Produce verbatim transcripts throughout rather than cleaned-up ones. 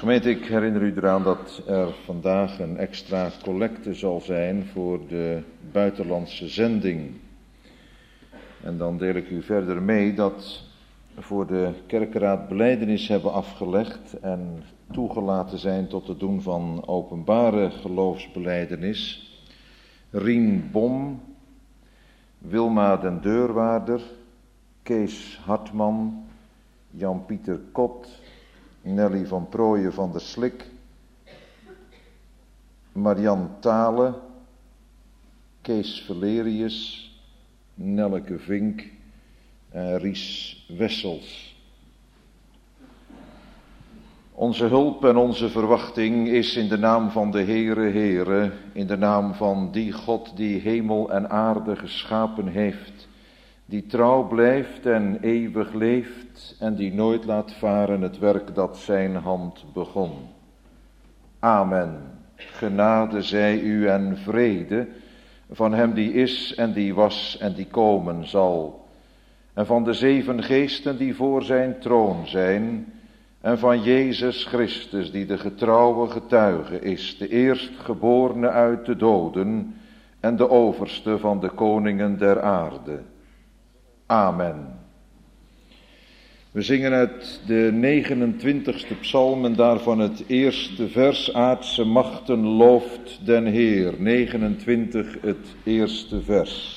Gemeente, ik herinner u eraan dat er vandaag een extra collecte zal zijn voor de buitenlandse zending. En dan deel ik u verder mee dat we voor de kerkenraad belijdenis hebben afgelegd en toegelaten zijn tot het doen van openbare geloofsbelijdenis. Rien Bom, Wilma den Deurwaarder, Kees Hartman, Jan-Pieter Kot, Nelly van Prooijen van der Slik, Marian Thale, Kees Valerius, Nelleke Vink en Ries Wessels. Onze hulp en onze verwachting is in de naam van de Heere Heere, in de naam van die God die hemel en aarde geschapen heeft, die trouw blijft en eeuwig leeft en die nooit laat varen het werk dat zijn hand begon. Amen. Genade zij u en vrede van hem die is en die was en die komen zal, en van de zeven geesten die voor zijn troon zijn, en van Jezus Christus die de getrouwe getuige is, de eerstgeborene uit de doden en de overste van de koningen der aarde. Amen. We zingen uit de negenentwintigste psalm en daarvan het eerste vers: Aardse machten looft den Heer. negenentwintig, het eerste vers.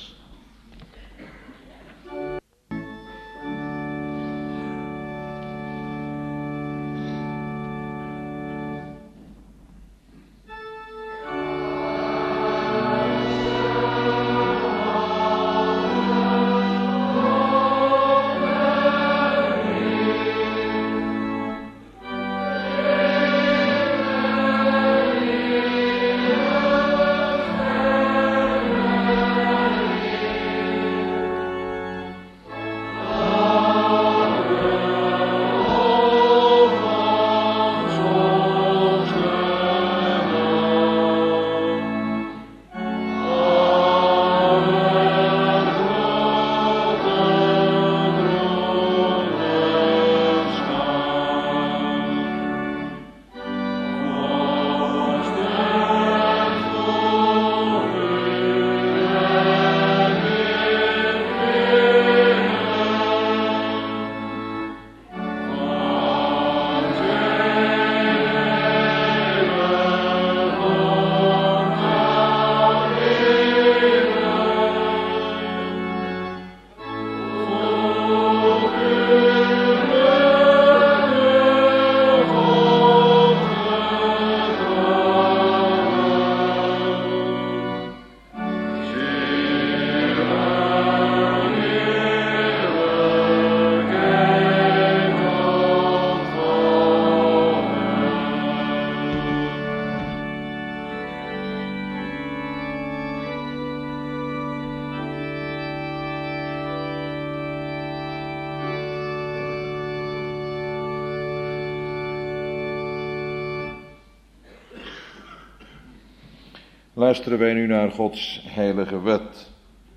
Luisteren wij nu naar Gods heilige wet.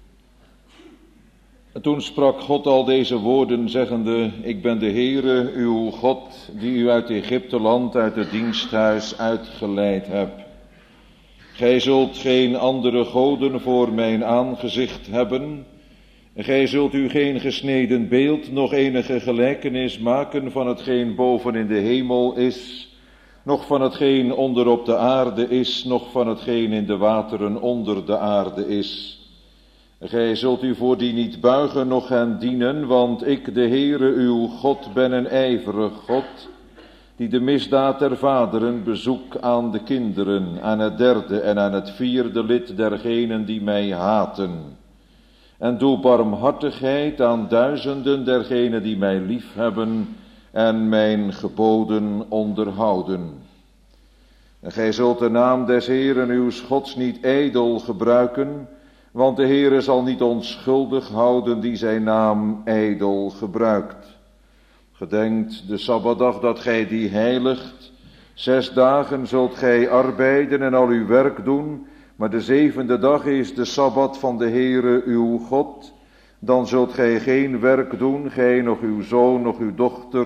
En toen sprak God al deze woorden, zeggende: Ik ben de Heere, uw God, die u uit Egypteland, uit het diensthuis uitgeleid heb. Gij zult geen andere goden voor mijn aangezicht hebben. Gij zult u geen gesneden beeld, nog enige gelijkenis maken van hetgeen boven in de hemel is, nog van hetgeen onder op de aarde is, nog van hetgeen in de wateren onder de aarde is. Gij zult u voor die niet buigen, noch hen dienen, want ik, de Heere, uw God, ben een ijverig God, die de misdaad der vaderen bezoek aan de kinderen, aan het derde en aan het vierde lid dergenen die mij haten. En doe barmhartigheid aan duizenden dergenen die mij liefhebben en mijn geboden onderhouden. En gij zult de naam des Heeren uws Gods niet ijdel gebruiken, want de Heere zal niet onschuldig houden die zijn naam ijdel gebruikt. Gedenkt de Sabbatdag dat gij die heiligt. Zes dagen zult gij arbeiden en al uw werk doen, maar de zevende dag is de Sabbat van de Heere uw God. Dan zult gij geen werk doen, gij, nog uw zoon, nog uw dochter,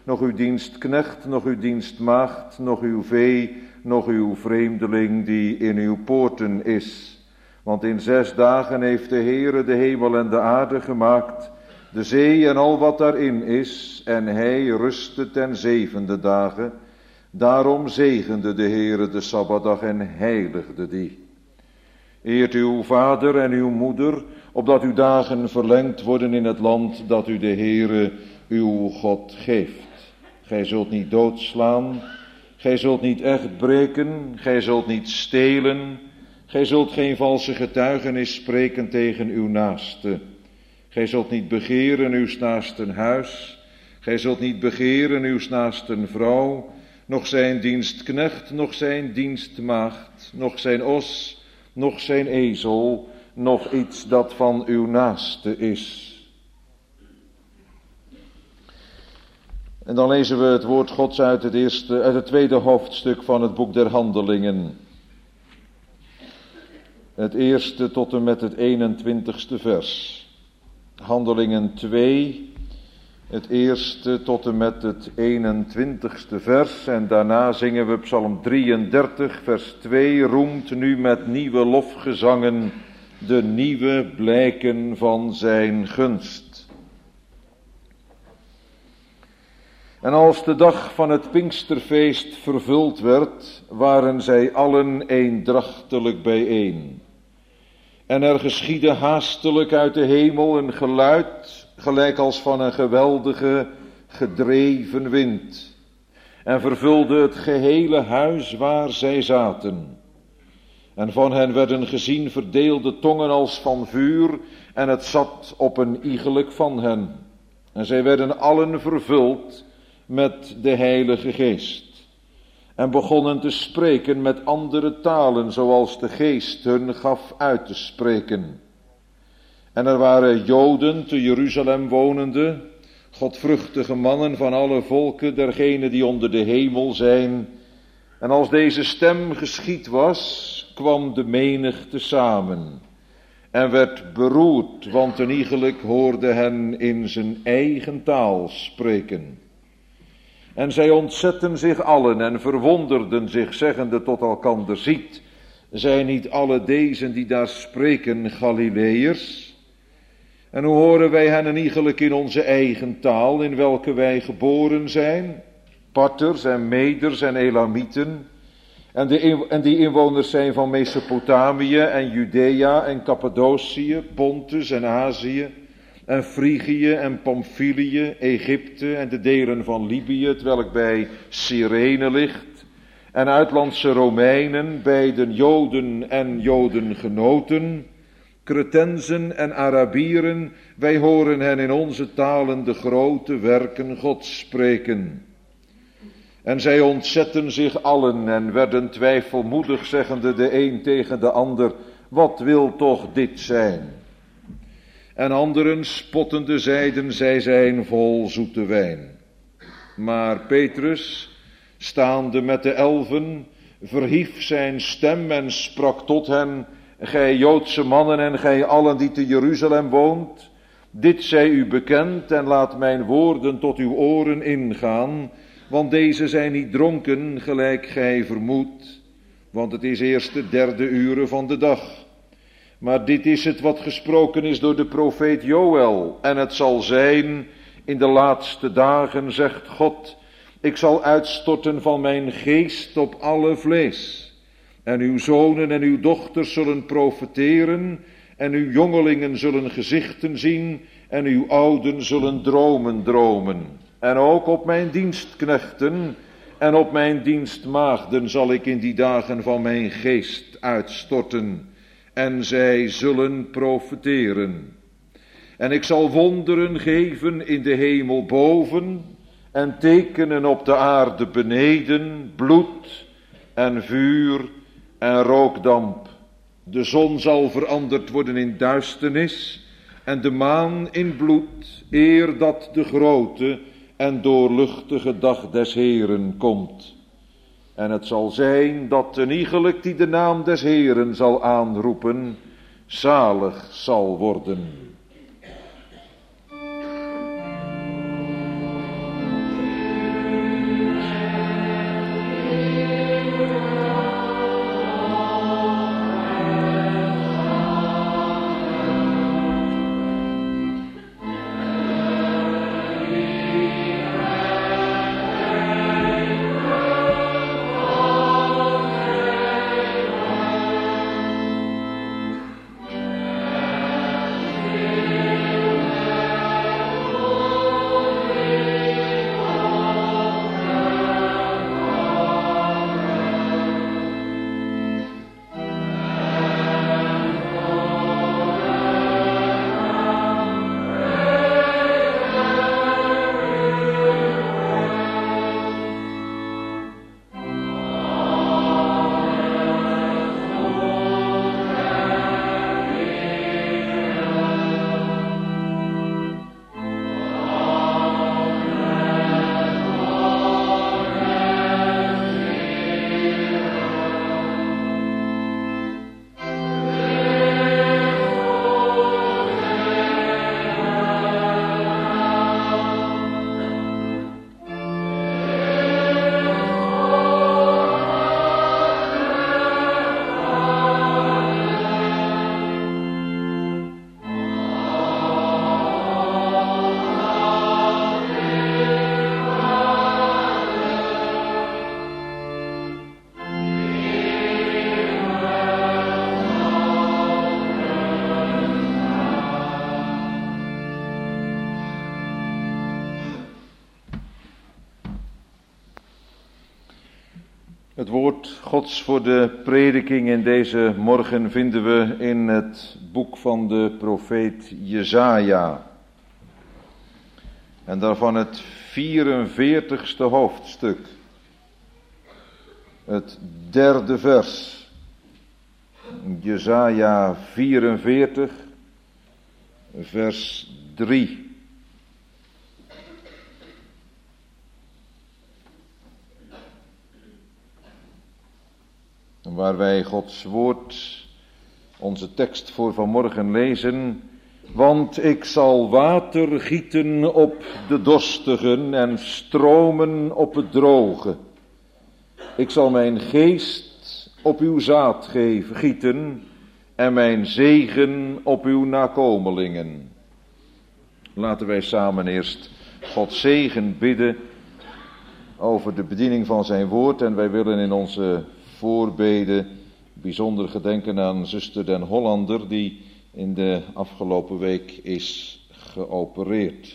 nog uw dienstknecht, nog uw dienstmaagd, nog uw vee, nog uw vreemdeling die in uw poorten is. Want in zes dagen heeft de Heere de hemel en de aarde gemaakt, de zee en al wat daarin is, en hij rustte ten zevende dagen. Daarom zegende de Heere de Sabbatdag en heiligde die. Eert uw vader en uw moeder, opdat uw dagen verlengd worden in het land dat u de Heere uw God geeft. Gij zult niet doodslaan, gij zult niet echt breken, gij zult niet stelen, gij zult geen valse getuigenis spreken tegen uw naaste. Gij zult niet begeren uw naasten huis, gij zult niet begeren uw naasten vrouw, nog zijn dienstknecht, nog zijn dienstmaagd, nog zijn os, nog zijn ezel, nog iets dat van uw naaste is. En dan lezen we het woord Gods uit het, eerste, uit het tweede hoofdstuk van het boek der Handelingen. Het eerste tot en met het eenentwintigste vers. Handelingen twee, het eerste tot en met het eenentwintigste vers. En daarna zingen we Psalm drieëndertig, vers twee. Roemt nu met nieuwe lofgezangen de nieuwe blijken van zijn gunst. En als de dag van het Pinksterfeest vervuld werd, waren zij allen eendrachtelijk bijeen. En er geschiedde haastelijk uit de hemel een geluid, gelijk als van een geweldige, gedreven wind. En vervulde het gehele huis waar zij zaten. En van hen werden gezien verdeelde tongen als van vuur, en het zat op een iegelijk van hen. En zij werden allen vervuld met de Heilige Geest. En begonnen te spreken met andere talen, zoals de Geest hun gaf uit te spreken. En er waren Joden te Jeruzalem wonende, godvruchtige mannen van alle volken, dergenen die onder de hemel zijn. En als deze stem geschied was, kwam de menigte samen en werd beroerd, want een iegelijk hoorde hen in zijn eigen taal spreken. En zij ontzetten zich allen en verwonderden zich, zeggende tot elkander: ziet, zijn niet alle deze die daar spreken Galileërs? En hoe horen wij hen een iegelijk in onze eigen taal, in welke wij geboren zijn? Parters en Meders en Elamieten, en, de, en die inwoners zijn van Mesopotamië en Judea en Cappadocië, Pontus en Azië, en Frigië en Pamphylië, Egypte en de delen van Libië, het welk bij Cyrene ligt, en uitlandse Romeinen, beiden Joden en Jodengenoten, Cretensen en Arabieren, wij horen hen in onze talen de grote werken Gods spreken. En zij ontzetten zich allen en werden twijfelmoedig, zeggende de een tegen de ander: wat wil toch dit zijn? En anderen spottende zeiden: zij zijn vol zoete wijn. Maar Petrus, staande met de elfen, verhief zijn stem en sprak tot hen: gij Joodse mannen en gij allen die te Jeruzalem woont, dit zij u bekend, en laat mijn woorden tot uw oren ingaan, want deze zijn niet dronken, gelijk gij vermoedt, want het is eerst de derde uren van de dag. Maar dit is het wat gesproken is door de profeet Joël, en het zal zijn in de laatste dagen, zegt God, ik zal uitstorten van mijn geest op alle vlees. En uw zonen en uw dochters zullen profeteren, en uw jongelingen zullen gezichten zien, en uw ouden zullen dromen dromen. En ook op mijn dienstknechten en op mijn dienstmaagden zal ik in die dagen van mijn geest uitstorten, en zij zullen profeteren. En ik zal wonderen geven in de hemel boven, en tekenen op de aarde beneden, bloed en vuur en rookdamp. De zon zal veranderd worden in duisternis, en de maan in bloed, eer dat de grote en doorluchtige dag des Heeren komt. En het zal zijn dat een iegelijk die de naam des Heeren zal aanroepen, zalig zal worden. Het woord Gods voor de prediking in deze morgen vinden we in het boek van de profeet Jesaja. En daarvan het vierenveertigste hoofdstuk. Het derde vers. Jesaja vierenveertig, vers drie. Waar wij Gods woord, onze tekst voor vanmorgen lezen. Want ik zal water gieten op de dorstigen en stromen op het droge. Ik zal mijn geest op uw zaad geven, gieten en mijn zegen op uw nakomelingen. Laten wij samen eerst Gods zegen bidden over de bediening van zijn woord. En wij willen in onze voorbeden bijzonder gedenken aan zuster Den Hollander, die in de afgelopen week is geopereerd.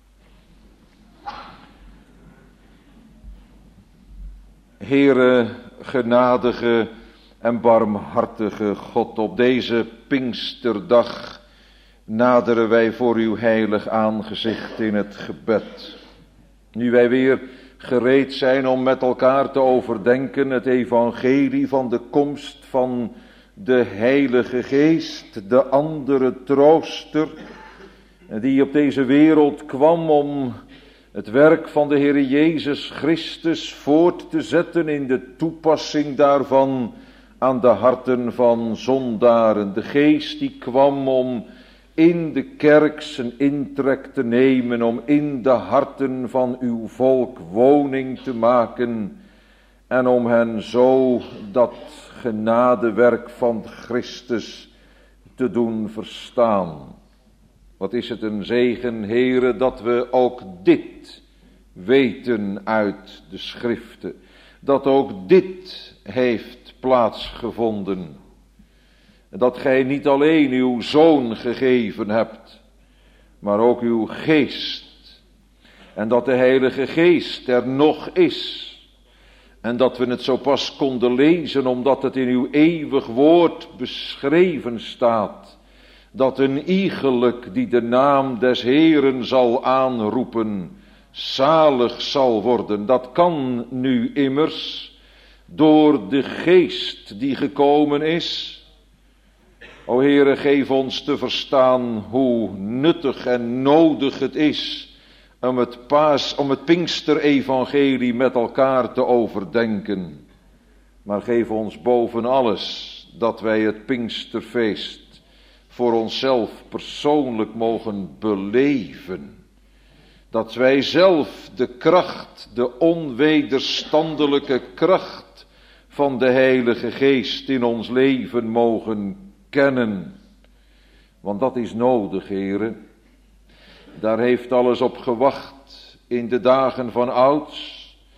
Heere, genadige en barmhartige God, op deze Pinksterdag naderen wij voor uw heilig aangezicht in het gebed. Nu wij weer gereed zijn om met elkaar te overdenken het evangelie van de komst van de Heilige Geest, de andere trooster, die op deze wereld kwam om het werk van de Heer Jezus Christus voort te zetten in de toepassing daarvan aan de harten van zondaren. De Geest die kwam om in de kerk zijn intrek te nemen, om in de harten van uw volk woning te maken en om hen zo dat genadewerk van Christus te doen verstaan. Wat is het een zegen, Heere, dat we ook dit weten uit de Schriften, dat ook dit heeft plaatsgevonden. Dat gij niet alleen uw Zoon gegeven hebt, maar ook uw Geest. En dat de Heilige Geest er nog is. En dat we het zo pas konden lezen, omdat het in uw eeuwig woord beschreven staat. Dat een iegelijk die de naam des Heeren zal aanroepen, zalig zal worden. Dat kan nu immers door de Geest die gekomen is. O Heere, geef ons te verstaan hoe nuttig en nodig het is om het, paas, om het Pinksterevangelie met elkaar te overdenken. Maar geef ons boven alles dat wij het Pinksterfeest voor onszelf persoonlijk mogen beleven. Dat wij zelf de kracht, de onwederstandelijke kracht van de Heilige Geest in ons leven mogen kennen. Want dat is nodig, heren. Daar heeft alles op gewacht in de dagen van ouds.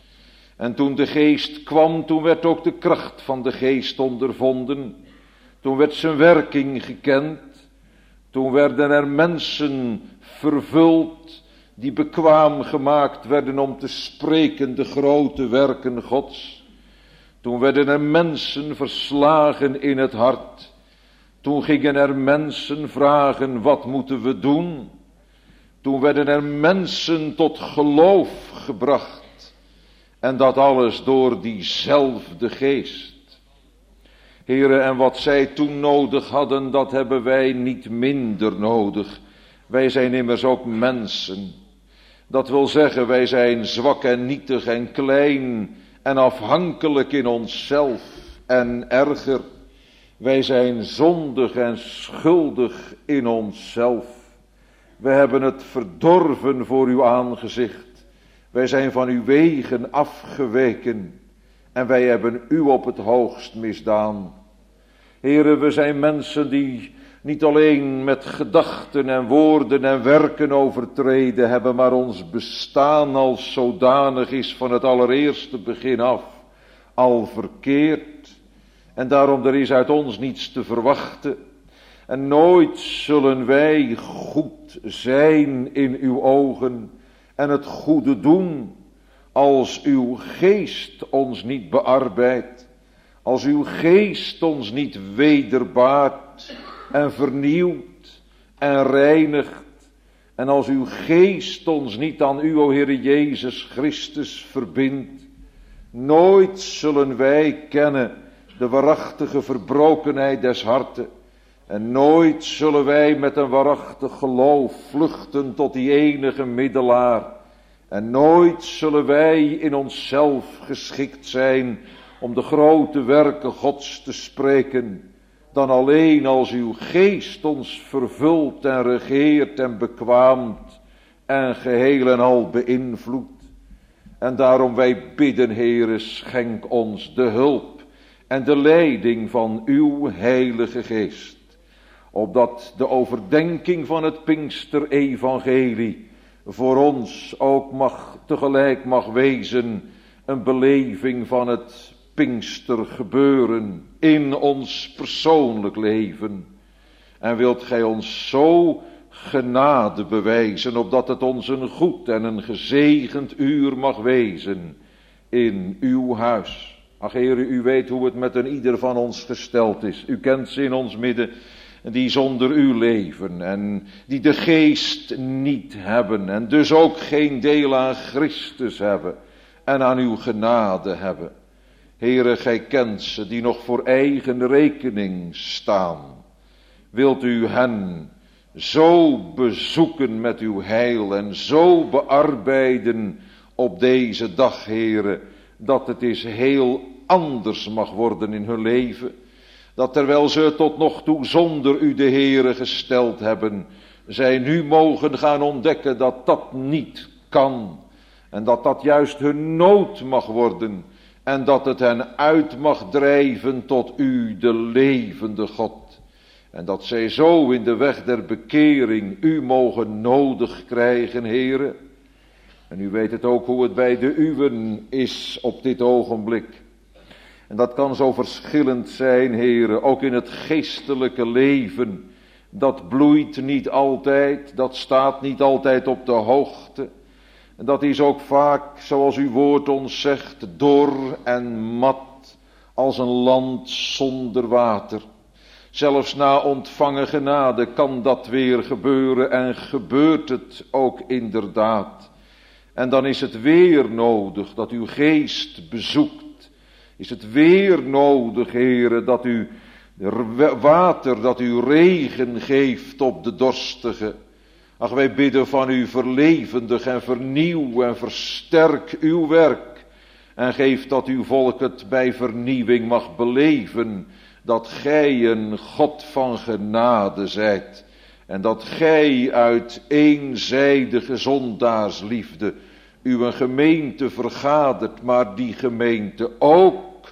En toen de Geest kwam, toen werd ook de kracht van de Geest ondervonden. Toen werd zijn werking gekend. Toen werden er mensen vervuld die bekwaam gemaakt werden om te spreken de grote werken Gods. Toen werden er mensen verslagen in het hart. Toen gingen er mensen vragen, wat moeten we doen? Toen werden er mensen tot geloof gebracht. En dat alles door diezelfde Geest. Heren, en wat zij toen nodig hadden, dat hebben wij niet minder nodig. Wij zijn immers ook mensen. Dat wil zeggen, wij zijn zwak en nietig en klein en afhankelijk in onszelf en erger. Wij zijn zondig en schuldig in onszelf. We hebben het verdorven voor uw aangezicht. Wij zijn van uw wegen afgeweken en wij hebben u op het hoogst misdaan. Heren, we zijn mensen die niet alleen met gedachten en woorden en werken overtreden hebben, maar ons bestaan als zodanig is van het allereerste begin af al verkeerd. En daarom er is uit ons niets te verwachten. En nooit zullen wij goed zijn in uw ogen en het goede doen als uw Geest ons niet bearbeidt. Als uw Geest ons niet wederbaart en vernieuwt en reinigt. En als uw Geest ons niet aan u, o Heere Jezus Christus, verbindt. Nooit zullen wij kennen de waarachtige verbrokenheid des harten. En nooit zullen wij met een waarachtig geloof vluchten tot die enige middelaar. En nooit zullen wij in onszelf geschikt zijn om de grote werken Gods te spreken, dan alleen als uw Geest ons vervult en regeert en bekwaamt en geheel en al beïnvloedt. En daarom wij bidden, Heere, schenk ons de hulp en de leiding van uw Heilige Geest, opdat de overdenking van het Pinkster-evangelie voor ons ook mag, tegelijk mag wezen, een beleving van het Pinkstergebeuren in ons persoonlijk leven. En wilt gij ons zo genade bewijzen, opdat het ons een goed en een gezegend uur mag wezen in uw huis. Ach, Heere, u weet hoe het met een ieder van ons gesteld is. U kent ze in ons midden die zonder u leven en die de Geest niet hebben en dus ook geen deel aan Christus hebben en aan uw genade hebben. Heere, gij kent ze die nog voor eigen rekening staan. Wilt u hen zo bezoeken met uw heil en zo bearbeiden op deze dag, Heere, dat het eens heel anders mag worden in hun leven. Dat terwijl ze tot nog toe zonder u de Heere gesteld hebben, zij nu mogen gaan ontdekken dat dat niet kan. En dat dat juist hun nood mag worden. En dat het hen uit mag drijven tot u, de levende God. En dat zij zo in de weg der bekering u mogen nodig krijgen, Heere. En u weet het ook hoe het bij de uwen is op dit ogenblik. En dat kan zo verschillend zijn, Heere, ook in het geestelijke leven. Dat bloeit niet altijd, dat staat niet altijd op de hoogte. En dat is ook vaak, zoals uw woord ons zegt, dor en mat als een land zonder water. Zelfs na ontvangen genade kan dat weer gebeuren en gebeurt het ook inderdaad. En dan is het weer nodig dat uw Geest bezoekt. Is het weer nodig, Heere, dat u water, dat u regen geeft op de dorstige. Ach, wij bidden van u, verlevendig en vernieuw en versterk uw werk. En geef dat uw volk het bij vernieuwing mag beleven, dat gij een God van genade zijt. En dat gij uit eenzijdige zondaarsliefde uw gemeente vergadert, maar die gemeente ook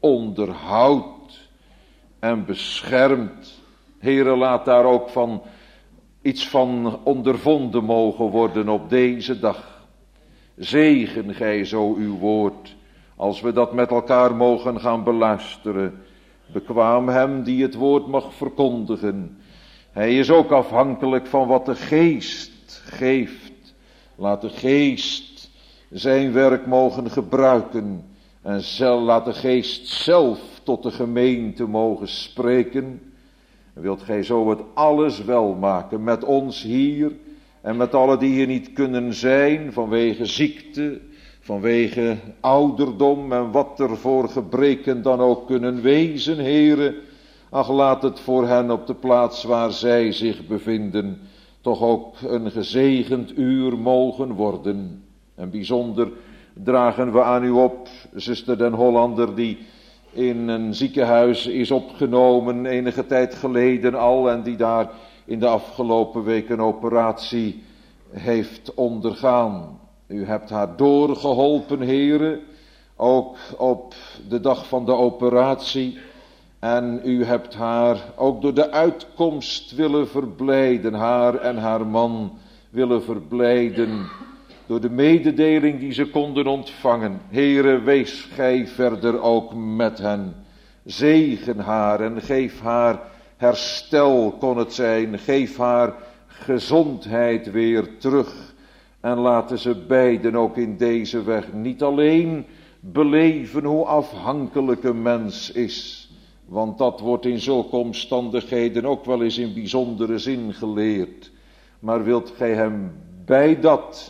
onderhoudt en beschermt. Heere, laat daar ook van iets van ondervonden mogen worden op deze dag. Zegen gij zo uw woord, als we dat met elkaar mogen gaan beluisteren. Bekwaam hem die het woord mag verkondigen. Hij is ook afhankelijk van wat de geest geeft. Laat de geest zijn werk mogen gebruiken. En laat de geest zelf tot de gemeente mogen spreken. Wilt gij zo het alles wel maken met ons hier en met alle die hier niet kunnen zijn vanwege ziekte, vanwege ouderdom en wat er voor gebreken dan ook kunnen wezen, Heere. Ach, laat het voor hen op de plaats waar zij zich bevinden toch ook een gezegend uur mogen worden. En bijzonder dragen we aan u op, zuster Den Hollander, die in een ziekenhuis is opgenomen enige tijd geleden al en die daar in de afgelopen week een operatie heeft ondergaan. U hebt haar doorgeholpen, Heere, ook op de dag van de operatie. En u hebt haar ook door de uitkomst willen verblijden, haar en haar man willen verblijden, door de mededeling die ze konden ontvangen. Heere, wees gij verder ook met hen. Zegen haar en geef haar herstel, kon het zijn. Geef haar gezondheid weer terug. En laten ze beiden ook in deze weg niet alleen beleven hoe afhankelijk een mens is. Want dat wordt in zulke omstandigheden ook wel eens in bijzondere zin geleerd. Maar wilt gij hem bij dat,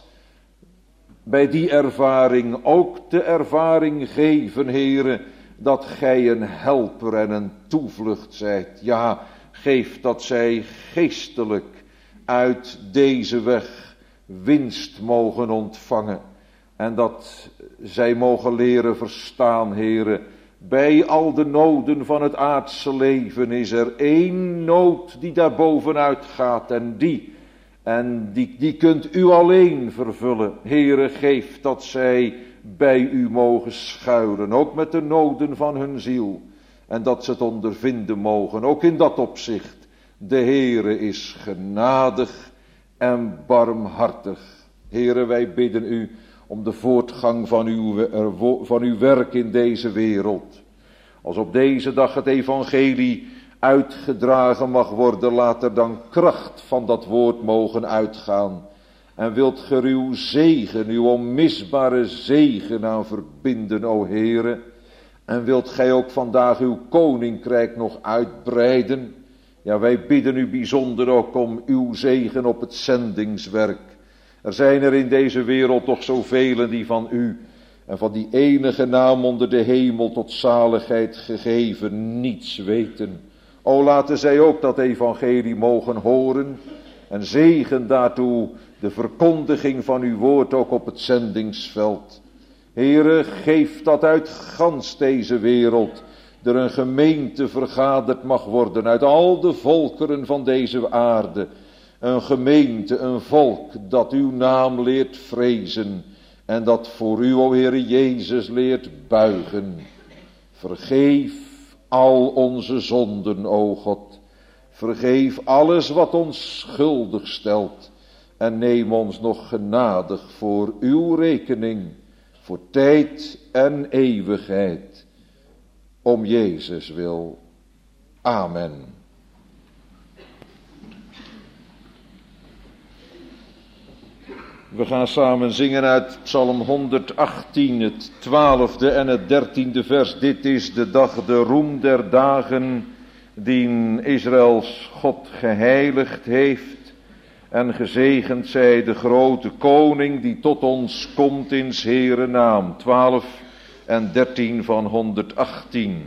bij die ervaring ook de ervaring geven, Heere, dat gij een helper en een toevlucht zijt. Ja, geef dat zij geestelijk uit deze weg winst mogen ontvangen. En dat zij mogen leren verstaan, Heere, bij al de noden van het aardse leven is er één nood die daar bovenuit gaat en die, en die, die kunt u alleen vervullen. Heere, geef dat zij bij u mogen schuilen, ook met de noden van hun ziel, en dat ze het ondervinden mogen, ook in dat opzicht. De Heere is genadig en barmhartig. Heere, wij bidden u om de voortgang van uw, van uw werk in deze wereld. Als op deze dag het evangelie uitgedragen mag worden, laat er dan kracht van dat woord mogen uitgaan. En wilt ge uw zegen, uw onmisbare zegen aan verbinden, o Heere. En wilt gij ook vandaag uw koninkrijk nog uitbreiden. Ja, wij bidden u bijzonder ook om uw zegen op het zendingswerk. Er zijn er in deze wereld toch zoveel die van u en van die enige naam onder de hemel tot zaligheid gegeven niets weten. O, laten zij ook dat evangelie mogen horen en zegen daartoe de verkondiging van uw woord ook op het zendingsveld. Heere, geef dat uit gans deze wereld er een gemeente vergaderd mag worden uit al de volkeren van deze aarde. Een gemeente, een volk dat uw naam leert vrezen en dat voor u, o Heere Jezus, leert buigen. Vergeef al onze zonden, o God. Vergeef alles wat ons schuldig stelt en neem ons nog genadig voor uw rekening, voor tijd en eeuwigheid. Om Jezus wil. Amen. We gaan samen zingen uit Psalm honderdachttien, het twaalfde en het dertiende vers. Dit is de dag, de roem der dagen, die Israëls God geheiligd heeft. En gezegend zij de grote koning, die tot ons komt in 's Heere naam. twaalf en dertien van honderdachttien.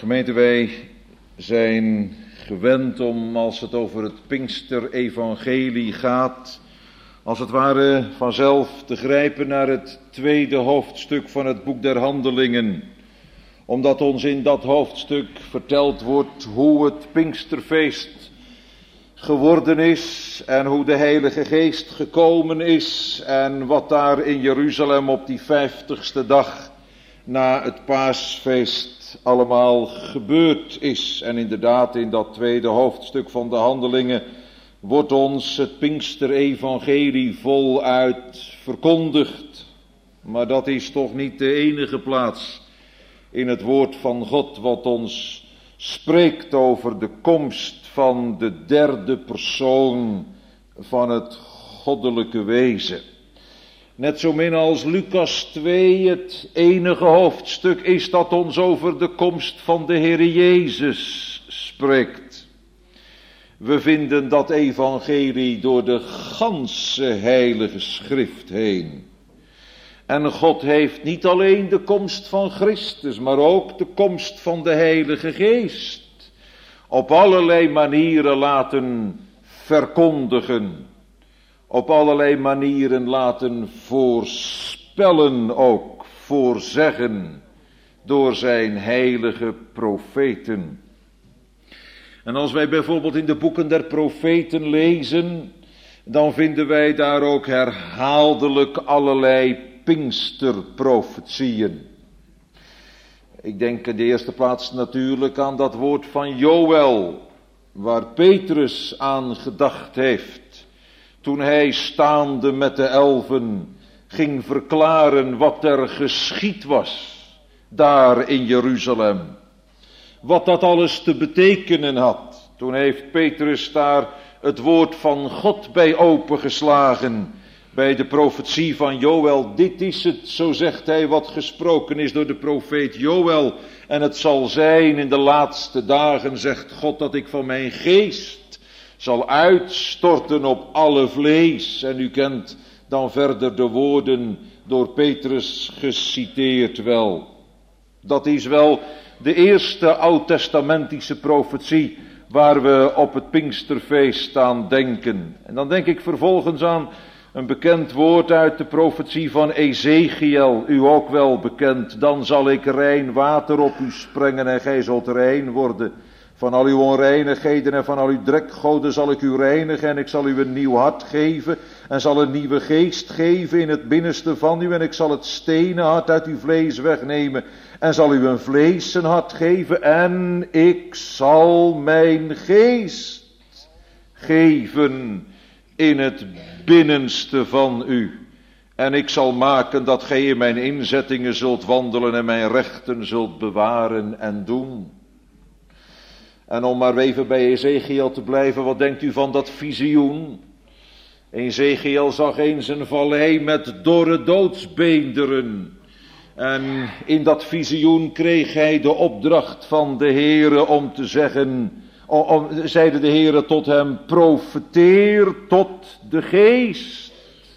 Gemeente, wij zijn gewend om, als het over het Pinkster-evangelie gaat, als het ware vanzelf te grijpen naar het tweede hoofdstuk van het boek der Handelingen. Omdat ons in dat hoofdstuk verteld wordt hoe het Pinksterfeest geworden is en hoe de Heilige Geest gekomen is en wat daar in Jeruzalem op die vijftigste dag na het paasfeest allemaal gebeurd is. En inderdaad, in dat tweede hoofdstuk van de Handelingen wordt ons het Pinkster-evangelie voluit verkondigd. Maar dat is toch niet de enige plaats in het woord van God wat ons spreekt over de komst van de derde persoon van het goddelijke wezen. Net zo min als Lucas twee het enige hoofdstuk is dat ons over de komst van de Heere Jezus spreekt. We vinden dat evangelie door de ganse heilige schrift heen. En God heeft niet alleen de komst van Christus, maar ook de komst van de Heilige Geest op allerlei manieren laten verkondigen. Op allerlei manieren laten voorspellen ook, voorzeggen, door zijn heilige profeten. En als wij bijvoorbeeld in de boeken der profeten lezen, dan vinden wij daar ook herhaaldelijk allerlei Pinksterprofetieën. Ik denk in de eerste plaats natuurlijk aan dat woord van Joël, waar Petrus aan gedacht heeft, toen hij staande met de elfen ging verklaren wat er geschied was, daar in Jeruzalem. Wat dat alles te betekenen had. Toen heeft Petrus daar het woord van God bij opengeslagen, bij de profetie van Joël. Dit is het, zo zegt hij, wat gesproken is door de profeet Joël. En het zal zijn in de laatste dagen, zegt God, dat ik van mijn geest zal uitstorten op alle vlees. En u kent dan verder de woorden door Petrus geciteerd wel. Dat is wel de eerste oud-testamentische profetie waar we op het Pinksterfeest aan denken. En dan denk ik vervolgens aan een bekend woord uit de profetie van Ezechiel, u ook wel bekend. Dan zal ik rein water op u sprengen en gij zult rein worden. Van al uw onreinigheden en van al uw drekgoden zal ik u reinigen en ik zal u een nieuw hart geven en zal een nieuwe geest geven in het binnenste van u en ik zal het stenen hart uit uw vlees wegnemen en zal u een vleesen hart geven en ik zal mijn geest geven in het binnenste van u. En ik zal maken dat gij in mijn inzettingen zult wandelen en mijn rechten zult bewaren en doen. En om maar even bij Ezechiel te blijven, wat denkt u van dat visioen? Ezechiel zag eens een vallei met dorre doodsbeenderen. En in dat visioen kreeg hij de opdracht van de Heere om te zeggen, om, zeide de Heere tot hem, profeteer tot de geest.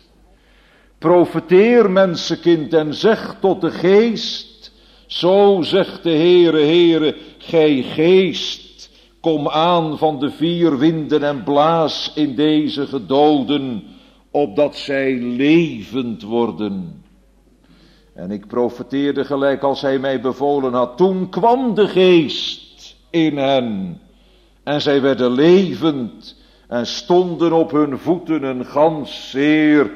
Profeteer, mensenkind, en zeg tot de geest, zo zegt de Heere, Heere, gij geest, kom aan van de vier winden en blaas in deze gedoden, opdat zij levend worden. En ik profeteerde gelijk als hij mij bevolen had. Toen kwam de geest in hen, en zij werden levend, en stonden op hun voeten een gans zeer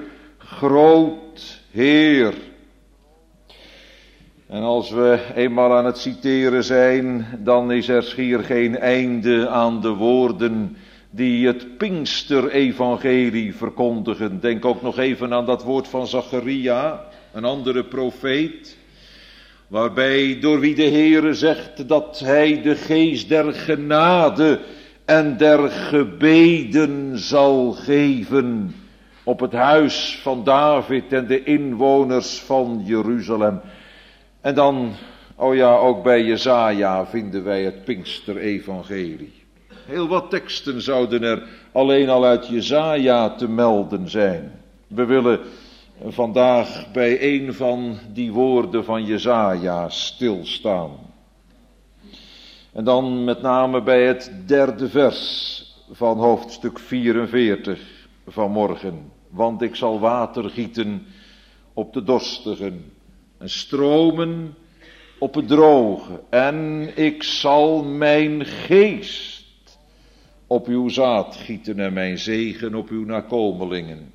groot Heer. En als we eenmaal aan het citeren zijn, dan is er schier geen einde aan de woorden die het Pinkster-evangelie verkondigen. Denk ook nog even aan dat woord van Zacharia, een andere profeet, waarbij door wie de Heere zegt dat hij de geest der genade en der gebeden zal geven op het huis van David en de inwoners van Jeruzalem. En dan, oh ja, ook bij Jesaja vinden wij het Pinkster-evangelie. Heel wat teksten zouden er alleen al uit Jesaja te melden zijn. We willen vandaag bij een van die woorden van Jesaja stilstaan. En dan met name bij het derde vers van hoofdstuk vierenveertig van morgen. Want ik zal water gieten op de dorstigen en stromen op het droge. En ik zal mijn geest op uw zaad gieten en mijn zegen op uw nakomelingen.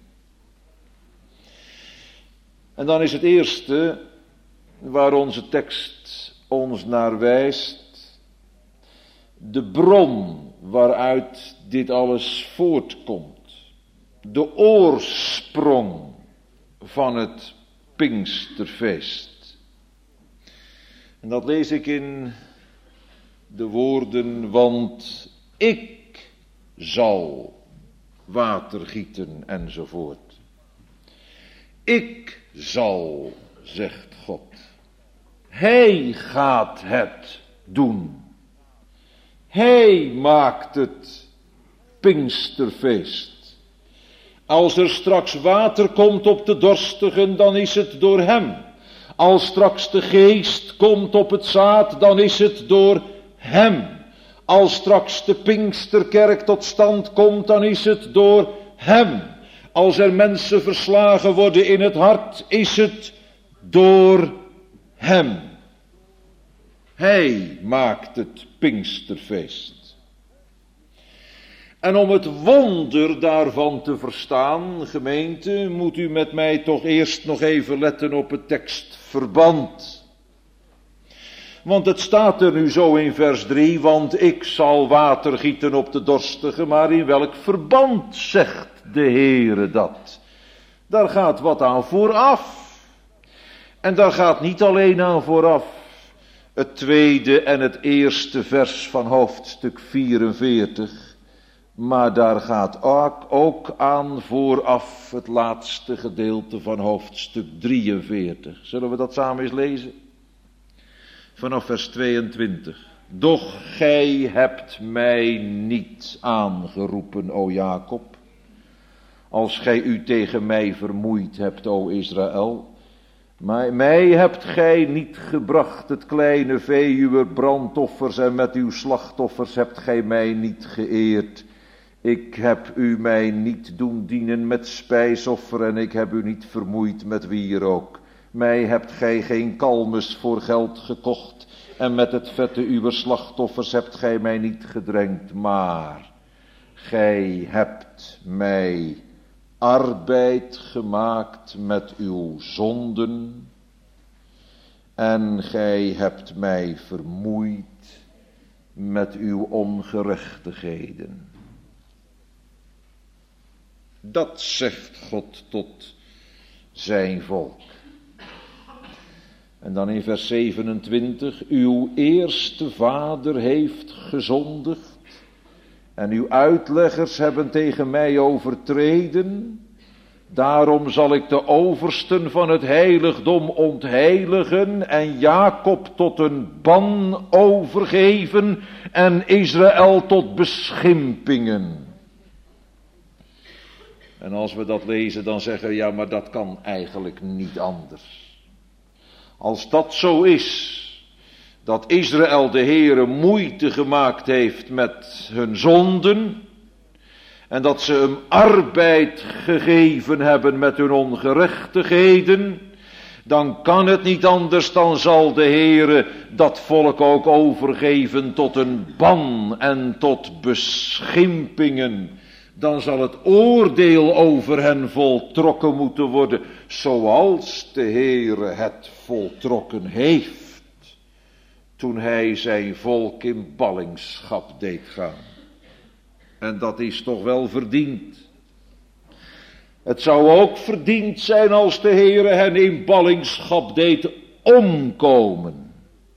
En dan is het eerste waar onze tekst ons naar wijst, de bron waaruit dit alles voortkomt. De oorsprong van het Pinksterfeest. En dat lees ik in de woorden, want ik zal water gieten enzovoort. Ik zal, zegt God. Hij gaat het doen. Hij maakt het Pinksterfeest. Als er straks water komt op de dorstigen, dan is het door hem. Als straks de geest komt op het zaad, dan is het door hem. Als straks de Pinksterkerk tot stand komt, dan is het door hem. Als er mensen verslagen worden in het hart, is het door hem. Hij maakt het Pinksterfeest. En om het wonder daarvan te verstaan, gemeente, moet u met mij toch eerst nog even letten op het tekstverband. Want het staat er nu zo in vers drie, want ik zal water gieten op de dorstigen, maar in welk verband zegt de Heere dat? Daar gaat wat aan vooraf. En daar gaat niet alleen aan vooraf het tweede en het eerste vers van hoofdstuk vierenveertig. Maar daar gaat ook, ook aan vooraf het laatste gedeelte van hoofdstuk drieënveertig. Zullen we dat samen eens lezen? Vanaf vers tweeëntwintig. Doch gij hebt mij niet aangeroepen, o Jacob, als gij u tegen mij vermoeid hebt, o Israël. Maar mij hebt gij niet gebracht, het kleine vee, uw brandoffers, en met uw slachtoffers hebt gij mij niet geëerd. Ik heb u mij niet doen dienen met spijsoffer en ik heb u niet vermoeid met wierook. Mij hebt gij geen kalmes voor geld gekocht en met het vette uwer slachtoffers hebt gij mij niet gedrenkt. Maar gij hebt mij arbeid gemaakt met uw zonden en gij hebt mij vermoeid met uw ongerechtigheden. Dat zegt God tot zijn volk. En dan in vers zevenentwintig. Uw eerste vader heeft gezondigd. En uw uitleggers hebben tegen mij overtreden. Daarom zal ik de oversten van het heiligdom ontheiligen. En Jacob tot een ban overgeven. En Israël tot beschimpingen. En als we dat lezen, dan zeggen we, ja, maar dat kan eigenlijk niet anders. Als dat zo is, dat Israël de Heere moeite gemaakt heeft met hun zonden, en dat ze hem arbeid gegeven hebben met hun ongerechtigheden, dan kan het niet anders, dan zal de Heere dat volk ook overgeven tot een ban en tot beschimpingen. Dan zal het oordeel over hen voltrokken moeten worden, zoals de Heere het voltrokken heeft, toen hij zijn volk in ballingschap deed gaan. En dat is toch wel verdiend. Het zou ook verdiend zijn als de Heere hen in ballingschap deed omkomen.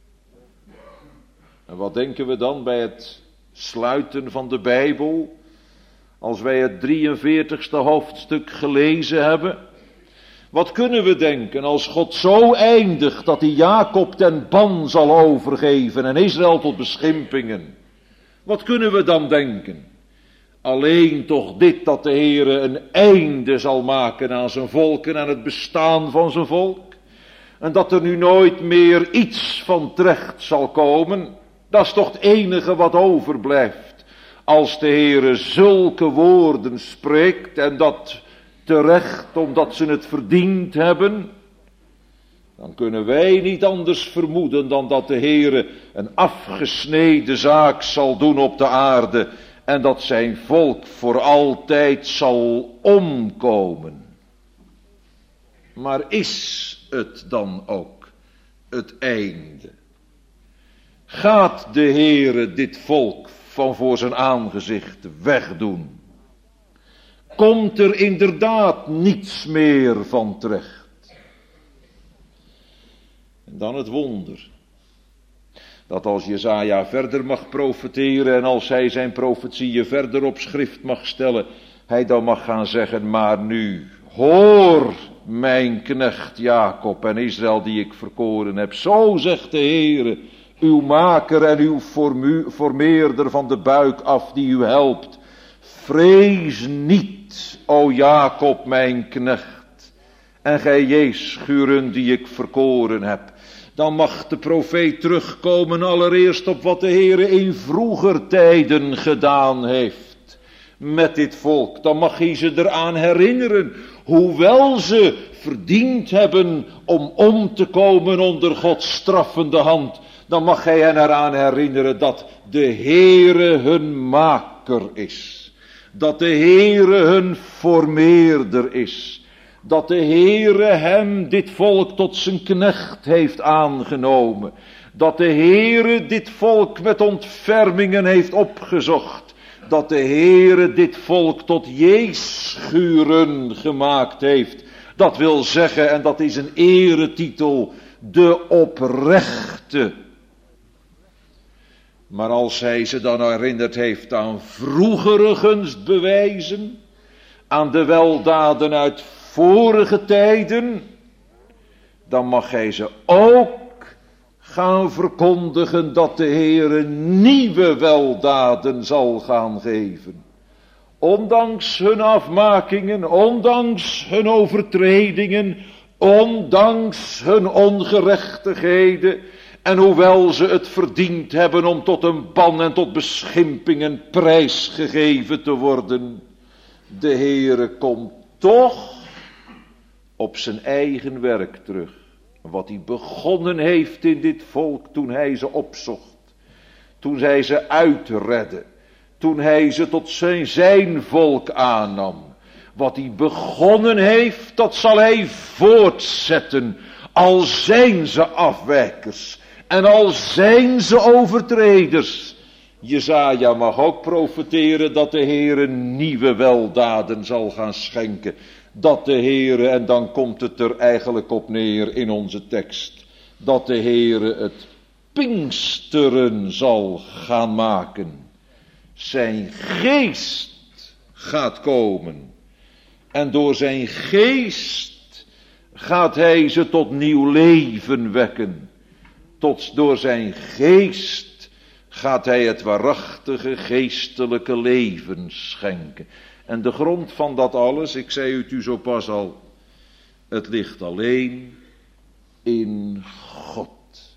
En wat denken we dan bij het sluiten van de Bijbel? Als wij het drieënveertigste hoofdstuk gelezen hebben. Wat kunnen we denken als God zo eindigt dat hij Jacob ten ban zal overgeven en Israël tot beschimpingen? Wat kunnen we dan denken? Alleen toch dit, dat de Heere een einde zal maken aan zijn volk en aan het bestaan van zijn volk. En dat er nu nooit meer iets van terecht zal komen. Dat is toch het enige wat overblijft. Als de Heere zulke woorden spreekt en dat terecht omdat ze het verdiend hebben, dan kunnen wij niet anders vermoeden dan dat de Heere een afgesneden zaak zal doen op de aarde en dat zijn volk voor altijd zal omkomen. Maar is het dan ook het einde? Gaat de Heere dit volk van voor zijn aangezicht wegdoen? Komt er inderdaad niets meer van terecht? En dan het wonder. Dat als Jesaja verder mag profeteren en als hij zijn profetieën verder op schrift mag stellen, hij dan mag gaan zeggen, maar nu, hoor mijn knecht Jacob en Israël die ik verkoren heb. Zo zegt de Heere, uw maker en uw formu- formeerder van de buik af die u helpt. Vrees niet, o Jacob mijn knecht, en gij Jeschuren die ik verkoren heb. Dan mag de profeet terugkomen allereerst op wat de Heere in vroeger tijden gedaan heeft met dit volk. Dan mag hij ze eraan herinneren, hoewel ze verdiend hebben om om te komen onder Gods straffende hand. Dan mag hij hen eraan herinneren dat de Heere hun maker is. Dat de Heere hun formeerder is. Dat de Heere hem, dit volk, tot zijn knecht heeft aangenomen. Dat de Heere dit volk met ontfermingen heeft opgezocht. Dat de Heere dit volk tot Jeschuren gemaakt heeft. Dat wil zeggen, en dat is een eretitel, de oprechte. Maar als hij ze dan herinnerd heeft aan vroegere gunstbewijzen, aan de weldaden uit vorige tijden, dan mag hij ze ook gaan verkondigen dat de Heere nieuwe weldaden zal gaan geven. Ondanks hun afmakingen, ondanks hun overtredingen, ondanks hun ongerechtigheden, en hoewel ze het verdiend hebben om tot een ban en tot beschimpingen prijsgegeven te worden, de Heere komt toch op zijn eigen werk terug. Wat hij begonnen heeft in dit volk toen hij ze opzocht. Toen hij ze uitredde. Toen hij ze tot zijn, zijn volk aannam. Wat hij begonnen heeft, dat zal hij voortzetten. Al zijn ze afwijkers. En al zijn ze overtreders. Jesaja mag ook profeteren dat de Heere nieuwe weldaden zal gaan schenken. Dat de Heere, en dan komt het er eigenlijk op neer in onze tekst, dat de Heere het Pinksteren zal gaan maken. Zijn geest gaat komen. En door zijn geest gaat hij ze tot nieuw leven wekken. Tot door zijn geest gaat hij het waarachtige geestelijke leven schenken. En de grond van dat alles, ik zei het u zo pas al, het ligt alleen in God.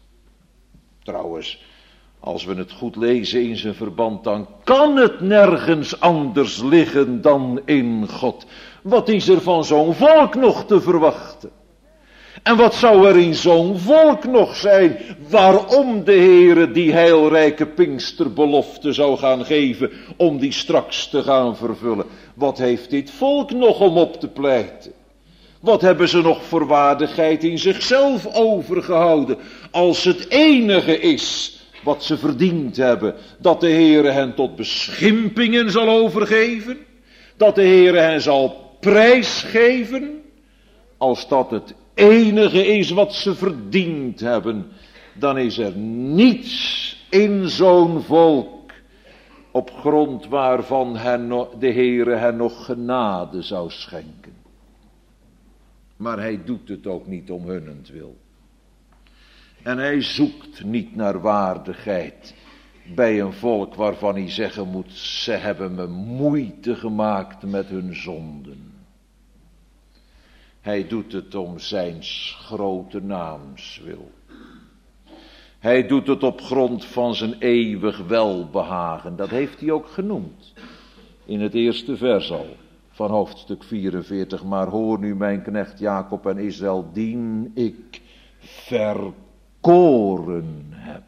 Trouwens, als we het goed lezen in zijn verband, dan kan het nergens anders liggen dan in God. Wat is er van zo'n volk nog te verwachten? En wat zou er in zo'n volk nog zijn, waarom de Heere die heilrijke Pinksterbelofte zou gaan geven, om die straks te gaan vervullen? Wat heeft dit volk nog om op te pleiten? Wat hebben ze nog voor waardigheid in zichzelf overgehouden, als het enige is wat ze verdiend hebben, dat de Heere hen tot beschimpingen zal overgeven, dat de Heere hen zal prijsgeven, als dat het enige is wat ze verdiend hebben, dan is er niets in zo'n volk op grond waarvan hen, de Heere hen nog genade zou schenken. Maar hij doet het ook niet om hunnentwil. En hij zoekt niet naar waardigheid bij een volk waarvan hij zeggen moet, ze hebben me moeite gemaakt met hun zonden. Hij doet het om zijn grote naams wil. Hij doet het op grond van zijn eeuwig welbehagen. Dat heeft hij ook genoemd. In het eerste vers al. Van hoofdstuk vierenveertig. Maar hoor nu mijn knecht Jacob en Israël. Dien ik verkoren heb.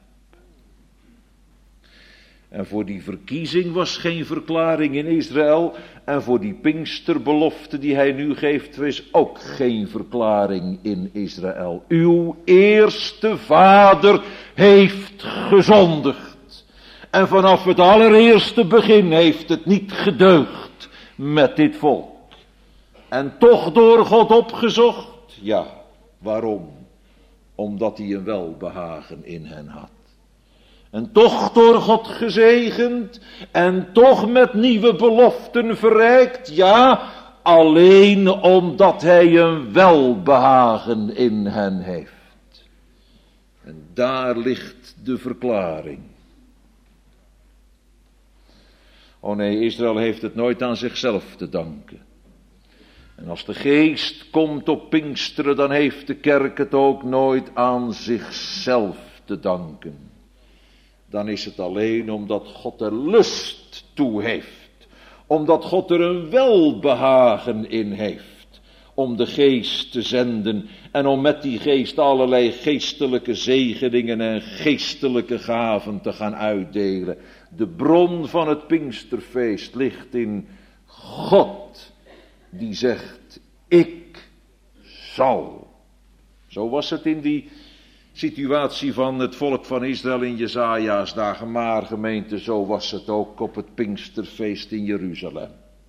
En voor die verkiezing was geen verklaring in Israël. En voor die Pinksterbelofte die hij nu geeft, is ook geen verklaring in Israël. Uw eerste vader heeft gezondigd. En vanaf het allereerste begin heeft het niet gedeugd met dit volk. En toch door God opgezocht? Ja, waarom? Omdat hij een welbehagen in hen had. En toch door God gezegend en toch met nieuwe beloften verrijkt. Ja, alleen omdat hij een welbehagen in hen heeft. En daar ligt de verklaring. Oh nee, Israël heeft het nooit aan zichzelf te danken. En als de geest komt op Pinksteren, dan heeft de kerk het ook nooit aan zichzelf te danken. Dan is het alleen omdat God er lust toe heeft. Omdat God er een welbehagen in heeft. Om de geest te zenden. En om met die geest allerlei geestelijke zegeningen en geestelijke gaven te gaan uitdelen. De bron van het Pinksterfeest ligt in God. Die zegt, ik zal. Zo was het in die situatie van het volk van Israël in Jesaja's dagen, maar gemeente, zo was het ook op het Pinksterfeest in Jeruzalem.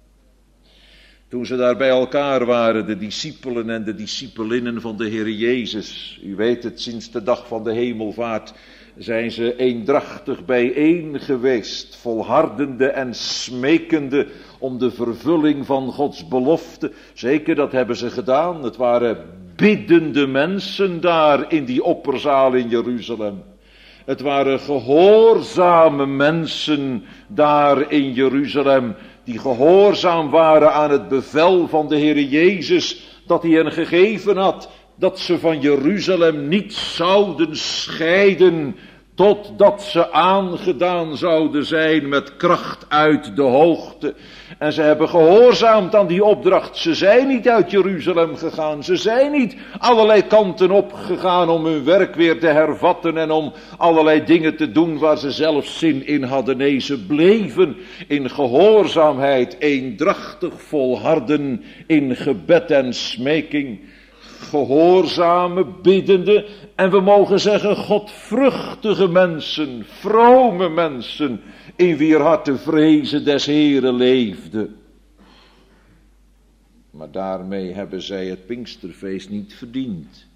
Toen ze daar bij elkaar waren, de discipelen en de discipelinnen van de Heer Jezus. U weet het, sinds de dag van de hemelvaart zijn ze eendrachtig bijeen geweest, volhardende en smekende om de vervulling van Gods belofte. Zeker, dat hebben ze gedaan. Het waren biddende mensen daar in die opperzaal in Jeruzalem. Het waren gehoorzame mensen daar in Jeruzalem, die gehoorzaam waren aan het bevel van de Heer Jezus, dat hij hen gegeven had, dat ze van Jeruzalem niet zouden scheiden, totdat ze aangedaan zouden zijn met kracht uit de hoogte. En ze hebben gehoorzaamd aan die opdracht. Ze zijn niet uit Jeruzalem gegaan. Ze zijn niet allerlei kanten opgegaan om hun werk weer te hervatten en om allerlei dingen te doen waar ze zelf zin in hadden. Nee, ze bleven in gehoorzaamheid, eendrachtig volharden in gebed en smeking. Gehoorzame, biddende en we mogen zeggen godvruchtige mensen, vrome mensen, in wier hart de vrezen des Heren leefde. Maar daarmee hebben zij het Pinksterfeest niet verdiend.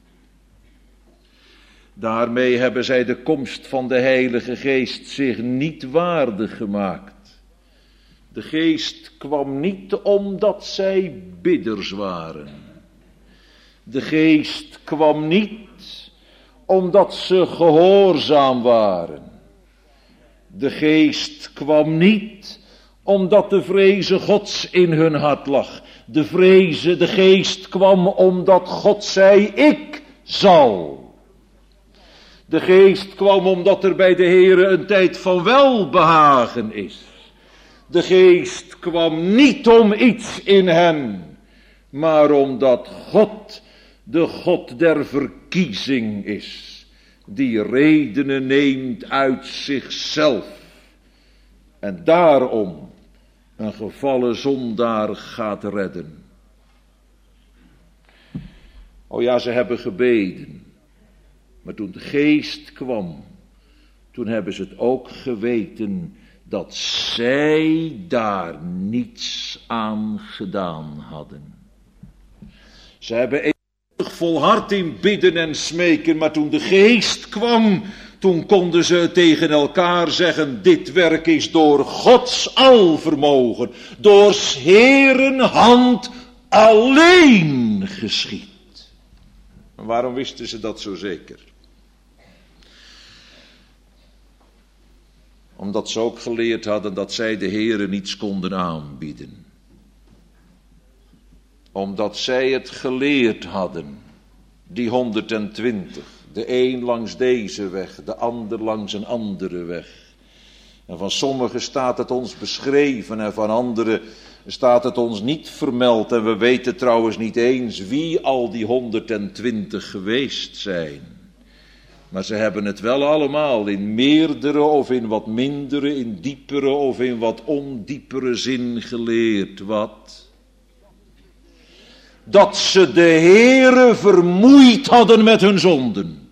Daarmee hebben zij de komst van de Heilige Geest zich niet waardig gemaakt. De Geest kwam niet omdat zij bidders waren. De Geest kwam niet omdat ze gehoorzaam waren. De Geest kwam niet omdat de vreze Gods in hun hart lag. De vreze, de Geest kwam omdat God zei, ik zal. De Geest kwam omdat er bij de Heere een tijd van welbehagen is. De Geest kwam niet om iets in hen, maar omdat God de God der verkiezing is, die redenen neemt uit zichzelf en daarom een gevallen zondaar gaat redden. Oh ja, ze hebben gebeden, maar toen de Geest kwam, toen hebben ze het ook geweten dat zij daar niets aan gedaan hadden. Ze hebben eeuwig volhard in bidden en smeken, maar toen de Geest kwam, toen konden ze tegen elkaar zeggen, dit werk is door Gods alvermogen, door 's Heeren hand alleen geschied. En waarom wisten ze dat zo zeker? Omdat ze ook geleerd hadden dat zij de Heere niets konden aanbieden. Omdat zij het geleerd hadden, die honderdtwintig, De een langs deze weg, de ander langs een andere weg. En van sommigen staat het ons beschreven en van anderen staat het ons niet vermeld. En we weten trouwens niet eens wie al die honderdtwintig geweest zijn. Maar ze hebben het wel allemaal in meerdere of in wat mindere, in diepere of in wat ondiepere zin geleerd. Wat? Dat ze de Heere vermoeid hadden met hun zonden.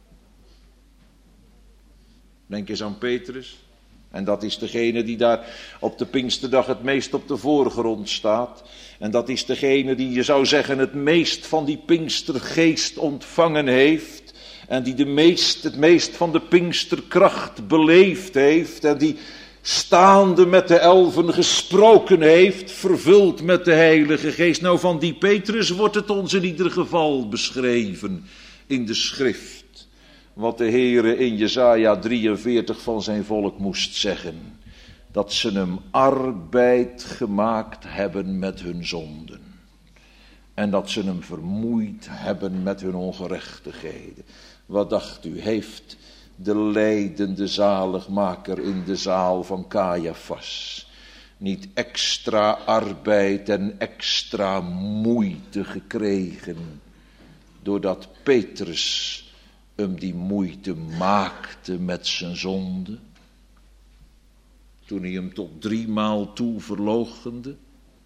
Denk eens aan Petrus. En dat is degene die daar op de Pinksterdag het meest op de voorgrond staat. En dat is degene die, je zou zeggen, het meest van die Pinkstergeest ontvangen heeft. En die de meest, het meest van de Pinksterkracht beleefd heeft. En die staande met de elfen gesproken heeft, vervuld met de Heilige Geest. Nou, van die Petrus wordt het ons in ieder geval beschreven in de schrift. Wat de Heere in Jesaja drieënveertig van zijn volk moest zeggen. Dat ze hem arbeid gemaakt hebben met hun zonden. En dat ze hem vermoeid hebben met hun ongerechtigheden. Wat dacht u, heeft de lijdende zaligmaker in de zaal van Caiaphas niet extra arbeid en extra moeite gekregen, doordat Petrus hem die moeite maakte met zijn zonde, toen hij hem tot driemaal toe verloochende?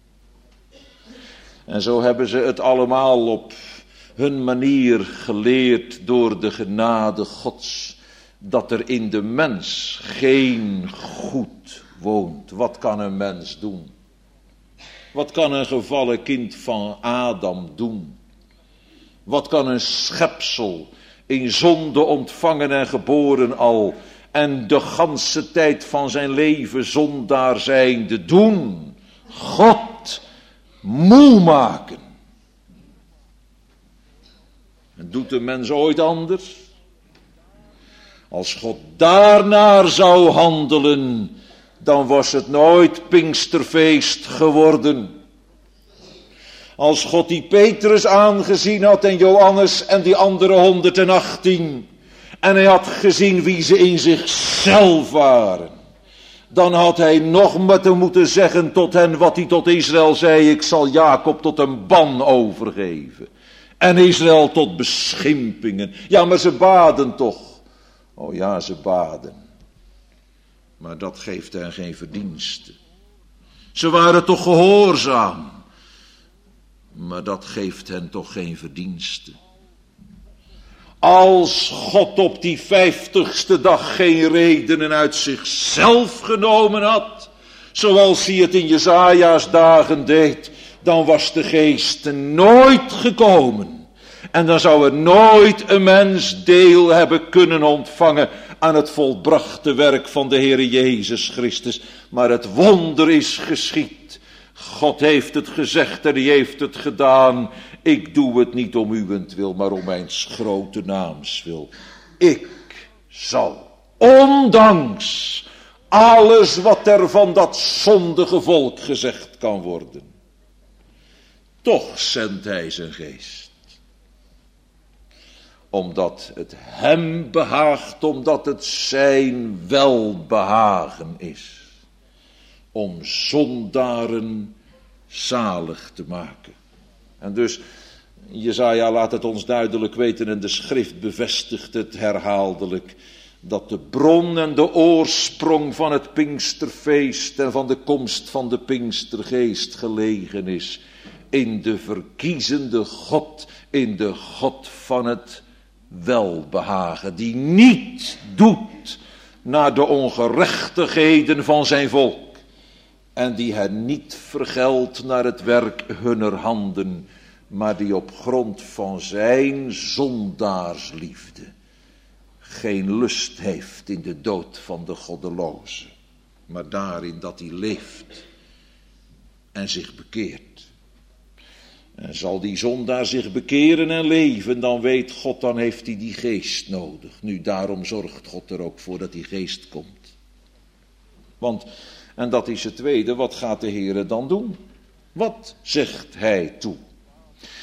En zo hebben ze het allemaal op hun manier geleerd door de genade Gods, dat er in de mens geen goed woont. Wat kan een mens doen? Wat kan een gevallen kind van Adam doen? Wat kan een schepsel in zonde ontvangen en geboren al, en de ganse tijd van zijn leven zondaar zijnde doen? God moe maken. En doet de mens ooit anders? Als God daarnaar zou handelen, dan was het nooit Pinksterfeest geworden. Als God die Petrus aangezien had en Johannes en die andere honderdachttien, en hij had gezien wie ze in zichzelf waren, dan had hij nog met moeten zeggen tot hen wat hij tot Israël zei: ik zal Jacob tot een ban overgeven. En Israël tot beschimpingen. Ja, maar ze baden toch. Oh ja, ze baden. Maar dat geeft hen geen verdienste. Ze waren toch gehoorzaam. Maar dat geeft hen toch geen verdienste. Als God op die vijftigste dag geen redenen uit zichzelf genomen had, zoals hij het in Jesaja's dagen deed, dan was de geest nooit gekomen. En dan zou er nooit een mens deel hebben kunnen ontvangen aan het volbrachte werk van de Heere Jezus Christus. Maar het wonder is geschied. God heeft het gezegd en hij heeft het gedaan. Ik doe het niet om uwentwil, maar om mijn grote naams wil. Ik zal, ondanks alles wat er van dat zondige volk gezegd kan worden, toch zendt hij zijn geest. Omdat het hem behaagt, omdat het zijn welbehagen is. Om zondaren zalig te maken. En dus, Jesaja laat het ons duidelijk weten en de schrift bevestigt het herhaaldelijk, dat de bron en de oorsprong van het Pinksterfeest en van de komst van de Pinkstergeest gelegen is in de verkiezende God, in de God van het welbehagen, die niet doet naar de ongerechtigheden van zijn volk en die hen niet vergeldt naar het werk hunner handen, maar die op grond van zijn zondaarsliefde geen lust heeft in de dood van de goddeloze, maar daarin dat hij leeft en zich bekeert. En zal die zondaar zich bekeren en leven, dan weet God, dan heeft hij die geest nodig. Nu, daarom zorgt God er ook voor dat die geest komt. Want, en dat is het tweede, wat gaat de Heere dan doen? Wat zegt hij toe?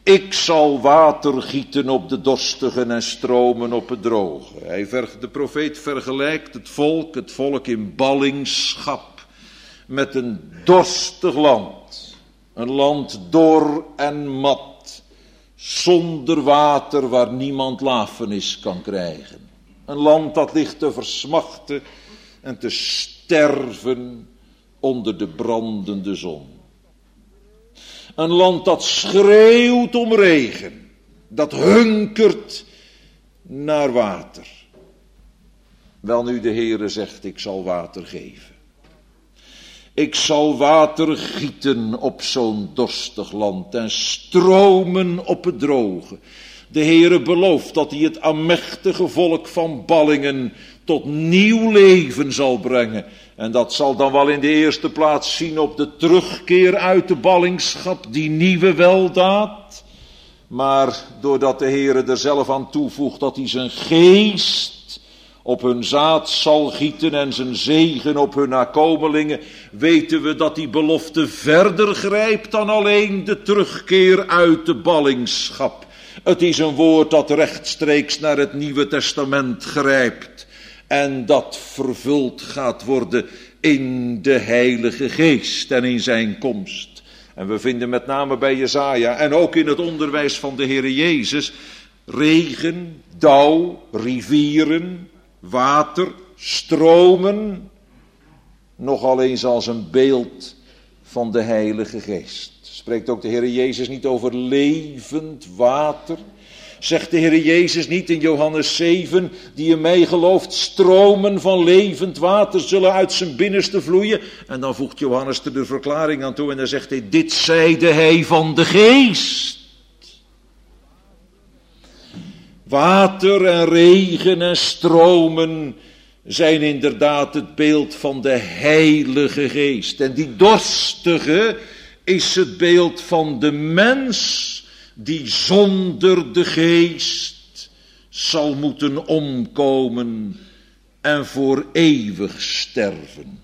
Ik zal water gieten op de dorstigen en stromen op het droge. Hij ver, de profeet vergelijkt het volk, het volk in ballingschap, met een dorstig land. Een land dor en mat, zonder water waar niemand lafenis kan krijgen. Een land dat ligt te versmachten en te sterven onder de brandende zon. Een land dat schreeuwt om regen, dat hunkert naar water. Welnu, de Heere zegt, ik zal water geven. Ik zal water gieten op zo'n dorstig land en stromen op het droge. De Heere belooft dat hij het aanmächtige volk van ballingen tot nieuw leven zal brengen. En dat zal dan wel in de eerste plaats zien op de terugkeer uit de ballingschap, die nieuwe weldaad. Maar doordat de Heere er zelf aan toevoegt dat hij zijn geest op hun zaad zal gieten en zijn zegen op hun nakomelingen, weten we dat die belofte verder grijpt dan alleen de terugkeer uit de ballingschap. Het is een woord dat rechtstreeks naar het Nieuwe Testament grijpt en dat vervuld gaat worden in de Heilige Geest en in zijn komst. En we vinden met name bij Jesaja en ook in het onderwijs van de Heere Jezus regen, dauw, rivieren, water, stromen, nogal eens als een beeld van de Heilige Geest. Spreekt ook de Heere Jezus niet over levend water? Zegt de Heere Jezus niet in Johannes zeven, die in mij gelooft, stromen van levend water zullen uit zijn binnenste vloeien? En dan voegt Johannes er de verklaring aan toe en dan zegt hij, dit zeide hij van de Geest. Water en regen en stromen zijn inderdaad het beeld van de Heilige Geest. En die dorstige is het beeld van de mens die zonder de Geest zal moeten omkomen en voor eeuwig sterven.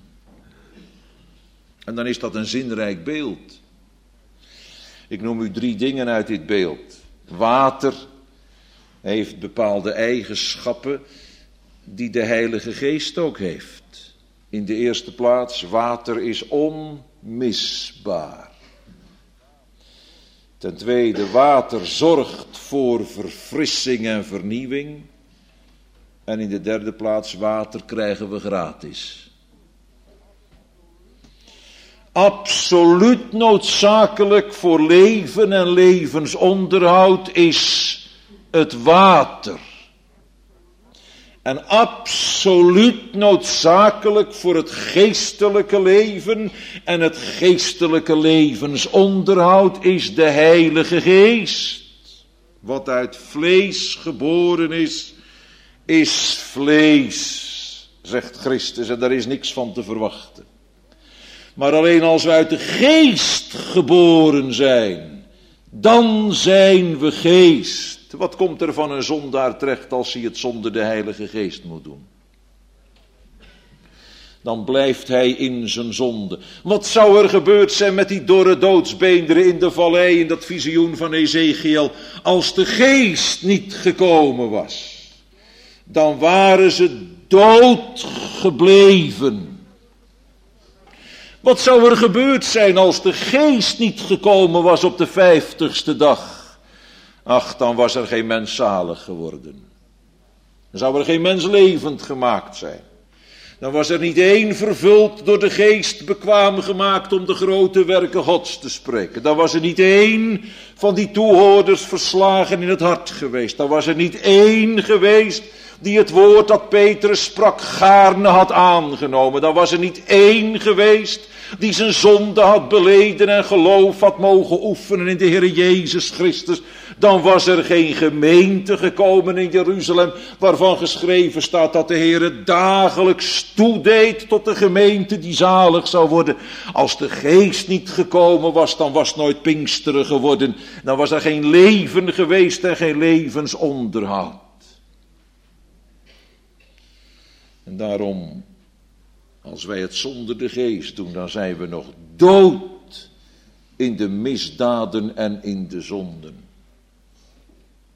En dan is dat een zinrijk beeld. Ik noem u drie dingen uit dit beeld. Water heeft bepaalde eigenschappen die de Heilige Geest ook heeft. In de eerste plaats, water is onmisbaar. Ten tweede, water zorgt voor verfrissing en vernieuwing. En in de derde plaats, water krijgen we gratis. Absoluut noodzakelijk voor leven en levensonderhoud is het water. En absoluut noodzakelijk voor het geestelijke leven en het geestelijke levensonderhoud is de Heilige Geest. Wat uit vlees geboren is, is vlees, zegt Christus, en daar is niks van te verwachten. Maar alleen als we uit de geest geboren zijn, dan zijn we geest. Wat komt er van een zondaar terecht als hij het zonder de Heilige Geest moet doen? Dan blijft hij in zijn zonde. Wat zou er gebeurd zijn met die dorre doodsbeenderen in de vallei in dat visioen van Ezekiel, als de Geest niet gekomen was? Dan waren ze dood gebleven. Wat zou er gebeurd zijn als de Geest niet gekomen was op de vijftigste dag? Ach, dan was er geen mens zalig geworden. Dan zou er geen mens levend gemaakt zijn. Dan was er niet één vervuld door de Geest bekwaam gemaakt om de grote werken Gods te spreken. Dan was er niet één van die toehoorders verslagen in het hart geweest. Dan was er niet één geweest die het woord dat Petrus sprak gaarne had aangenomen. Dan was er niet één geweest die zijn zonde had beleden en geloof had mogen oefenen in de Heer Jezus Christus. Dan was er geen gemeente gekomen in Jeruzalem waarvan geschreven staat dat de Heer dagelijks toedeed tot de gemeente die zalig zou worden. Als de Geest niet gekomen was, dan was nooit Pinksteren geworden. Dan was er geen leven geweest en geen levensonderhoud. En daarom, als wij het zonder de Geest doen, dan zijn we nog dood in de misdaden en in de zonden.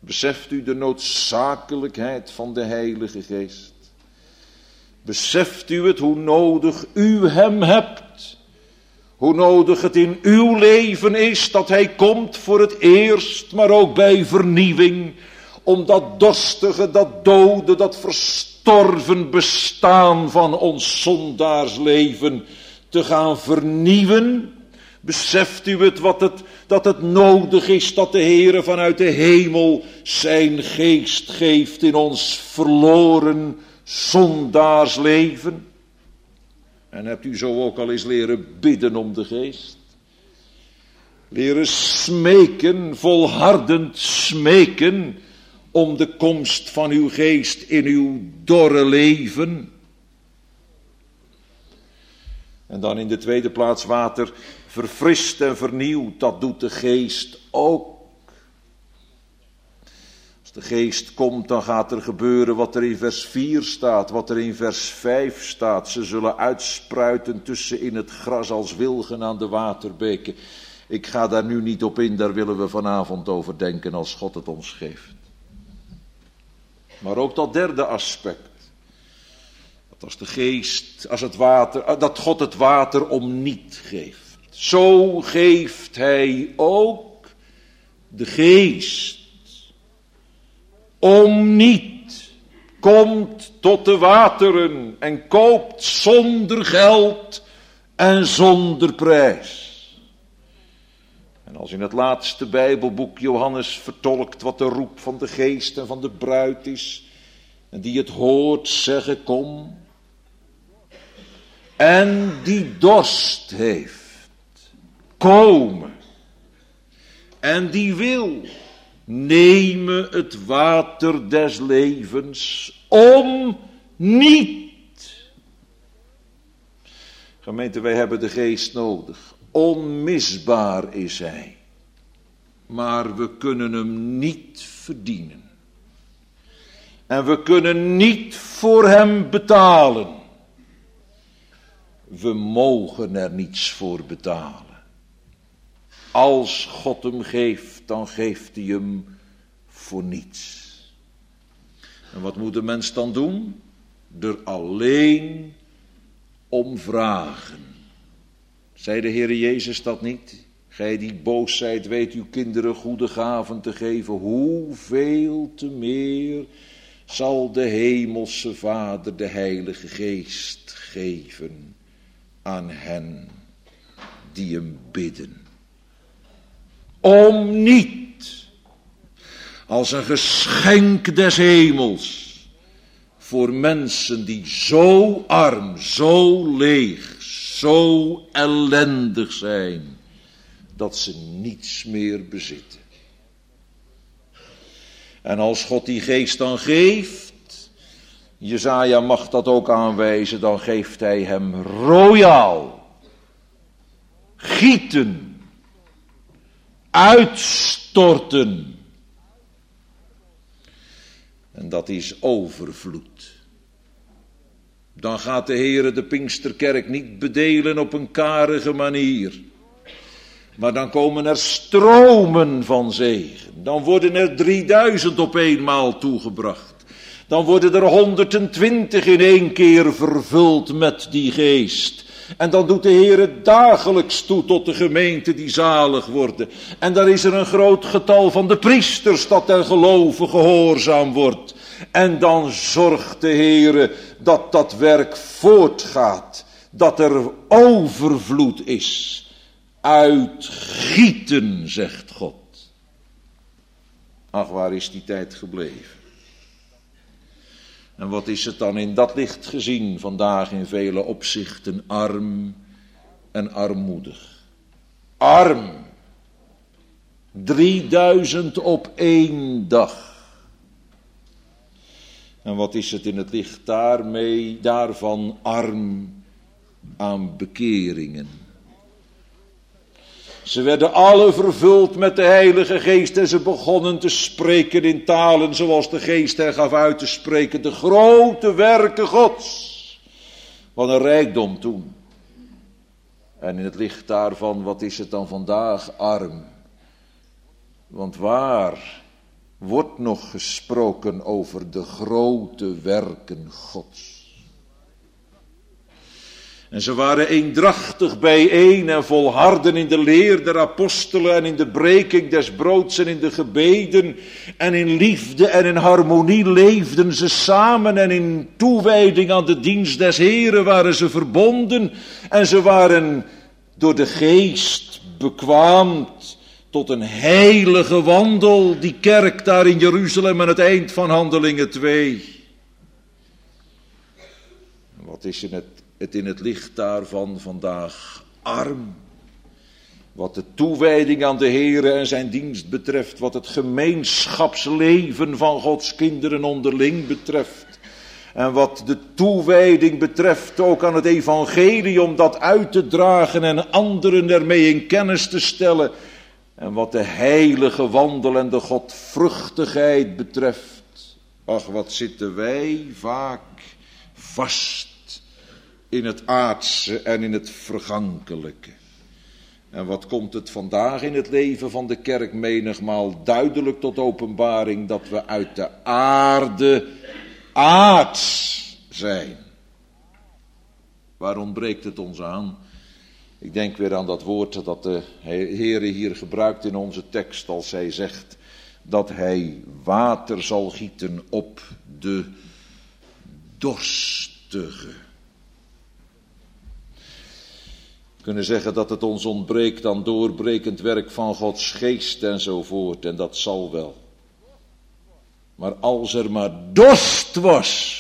Beseft u de noodzakelijkheid van de Heilige Geest? Beseft u het, hoe nodig u hem hebt? Hoe nodig het in uw leven is dat hij komt voor het eerst, maar ook bij vernieuwing, om dat dorstige, dat dode, dat verstorven bestaan van ons zondaarsleven te gaan vernieuwen? Beseft u het, wat het, dat het nodig is dat de Heere vanuit de hemel zijn geest geeft in ons verloren zondaarsleven? En hebt u zo ook al eens leren bidden om de geest? Leren smeken, volhardend smeken om de komst van uw geest in uw dorre leven? En dan in de tweede plaats water verfrist en vernieuwd, dat doet de geest ook. Als de geest komt, dan gaat er gebeuren wat er in vers vier staat, wat er in vers vijf staat. Ze zullen uitspruiten tussen in het gras als wilgen aan de waterbeken. Ik ga daar nu niet op in, daar willen we vanavond over denken als God het ons geeft. Maar ook dat derde aspect. Dat als de geest, als het water, dat God het water om niet geeft. Zo geeft hij ook de geest om niet. Komt tot de wateren en koopt zonder geld en zonder prijs. En als in het laatste Bijbelboek Johannes vertolkt wat de roep van de geest en van de bruid is, en die het hoort zeggen, kom. En die dorst heeft, komen. En die wil, nemen het water des levens om niet. Gemeente, wij hebben de geest nodig. Onmisbaar is hij. Maar we kunnen hem niet verdienen. En we kunnen niet voor hem betalen. We mogen er niets voor betalen. Als God hem geeft, dan geeft hij hem voor niets. En wat moet de mens dan doen? Er alleen om vragen. Zei de Heere Jezus dat niet? Gij die boos zijt, weet uw kinderen goede gaven te geven. Hoeveel te meer zal de hemelse Vader de Heilige Geest geven aan hen die hem bidden. Om niet, als een geschenk des hemels, voor mensen die zo arm, zo leeg, zo ellendig zijn, dat ze niets meer bezitten. En als God die geest dan geeft, Jesaja mag dat ook aanwijzen, dan geeft hij hem royaal, gieten, uitstorten. En dat is overvloed. Dan gaat de Heere de Pinksterkerk niet bedelen op een karige manier. Maar dan komen er stromen van zegen. Dan worden er drieduizend op eenmaal toegebracht. Dan worden er honderdtwintig in één keer vervuld met die geest. En dan doet de Heere dagelijks toe tot de gemeente die zalig worden. En dan is er een groot getal van de priesters dat der geloven gehoorzaam wordt. En dan zorgt de Heere dat dat werk voortgaat. Dat er overvloed is. Uitgieten, zegt God. Ach, waar is die tijd gebleven? En wat is het dan in dat licht gezien vandaag in vele opzichten arm en armoedig? Arm. Drieduizend op één dag. En wat is het in het licht daarmee, daarvan arm aan bekeringen? Ze werden alle vervuld met de Heilige Geest en ze begonnen te spreken in talen zoals de Geest hen gaf uit te spreken. De grote werken Gods. Wat een rijkdom toen. En in het licht daarvan, wat is het dan vandaag arm? Want waar wordt nog gesproken over de grote werken Gods. En ze waren eendrachtig bijeen en volharden in de leer der apostelen en in de breking des broods en in de gebeden. En in liefde en in harmonie leefden ze samen en in toewijding aan de dienst des Heren waren ze verbonden. En ze waren door de geest bekwaamd tot een heilige wandel, die kerk daar in Jeruzalem aan het eind van Handelingen twee. Wat is in het, het in het licht daarvan vandaag arm? Wat de toewijding aan de Heere en zijn dienst betreft, wat het gemeenschapsleven van Gods kinderen onderling betreft. En wat de toewijding betreft ook aan het evangelie om dat uit te dragen en anderen ermee in kennis te stellen. En wat de heilige wandel en de godvruchtigheid betreft. Ach, wat zitten wij vaak vast in het aardse en in het vergankelijke. En wat komt het vandaag in het leven van de kerk menigmaal duidelijk tot openbaring, dat we uit de aarde aards zijn. Waar ontbreekt het ons aan? Ik denk weer aan dat woord dat de Heere hier gebruikt in onze tekst als hij zegt dat hij water zal gieten op de dorstige. We kunnen zeggen dat het ons ontbreekt aan doorbrekend werk van Gods geest enzovoort, en dat zal wel. Maar als er maar dorst was,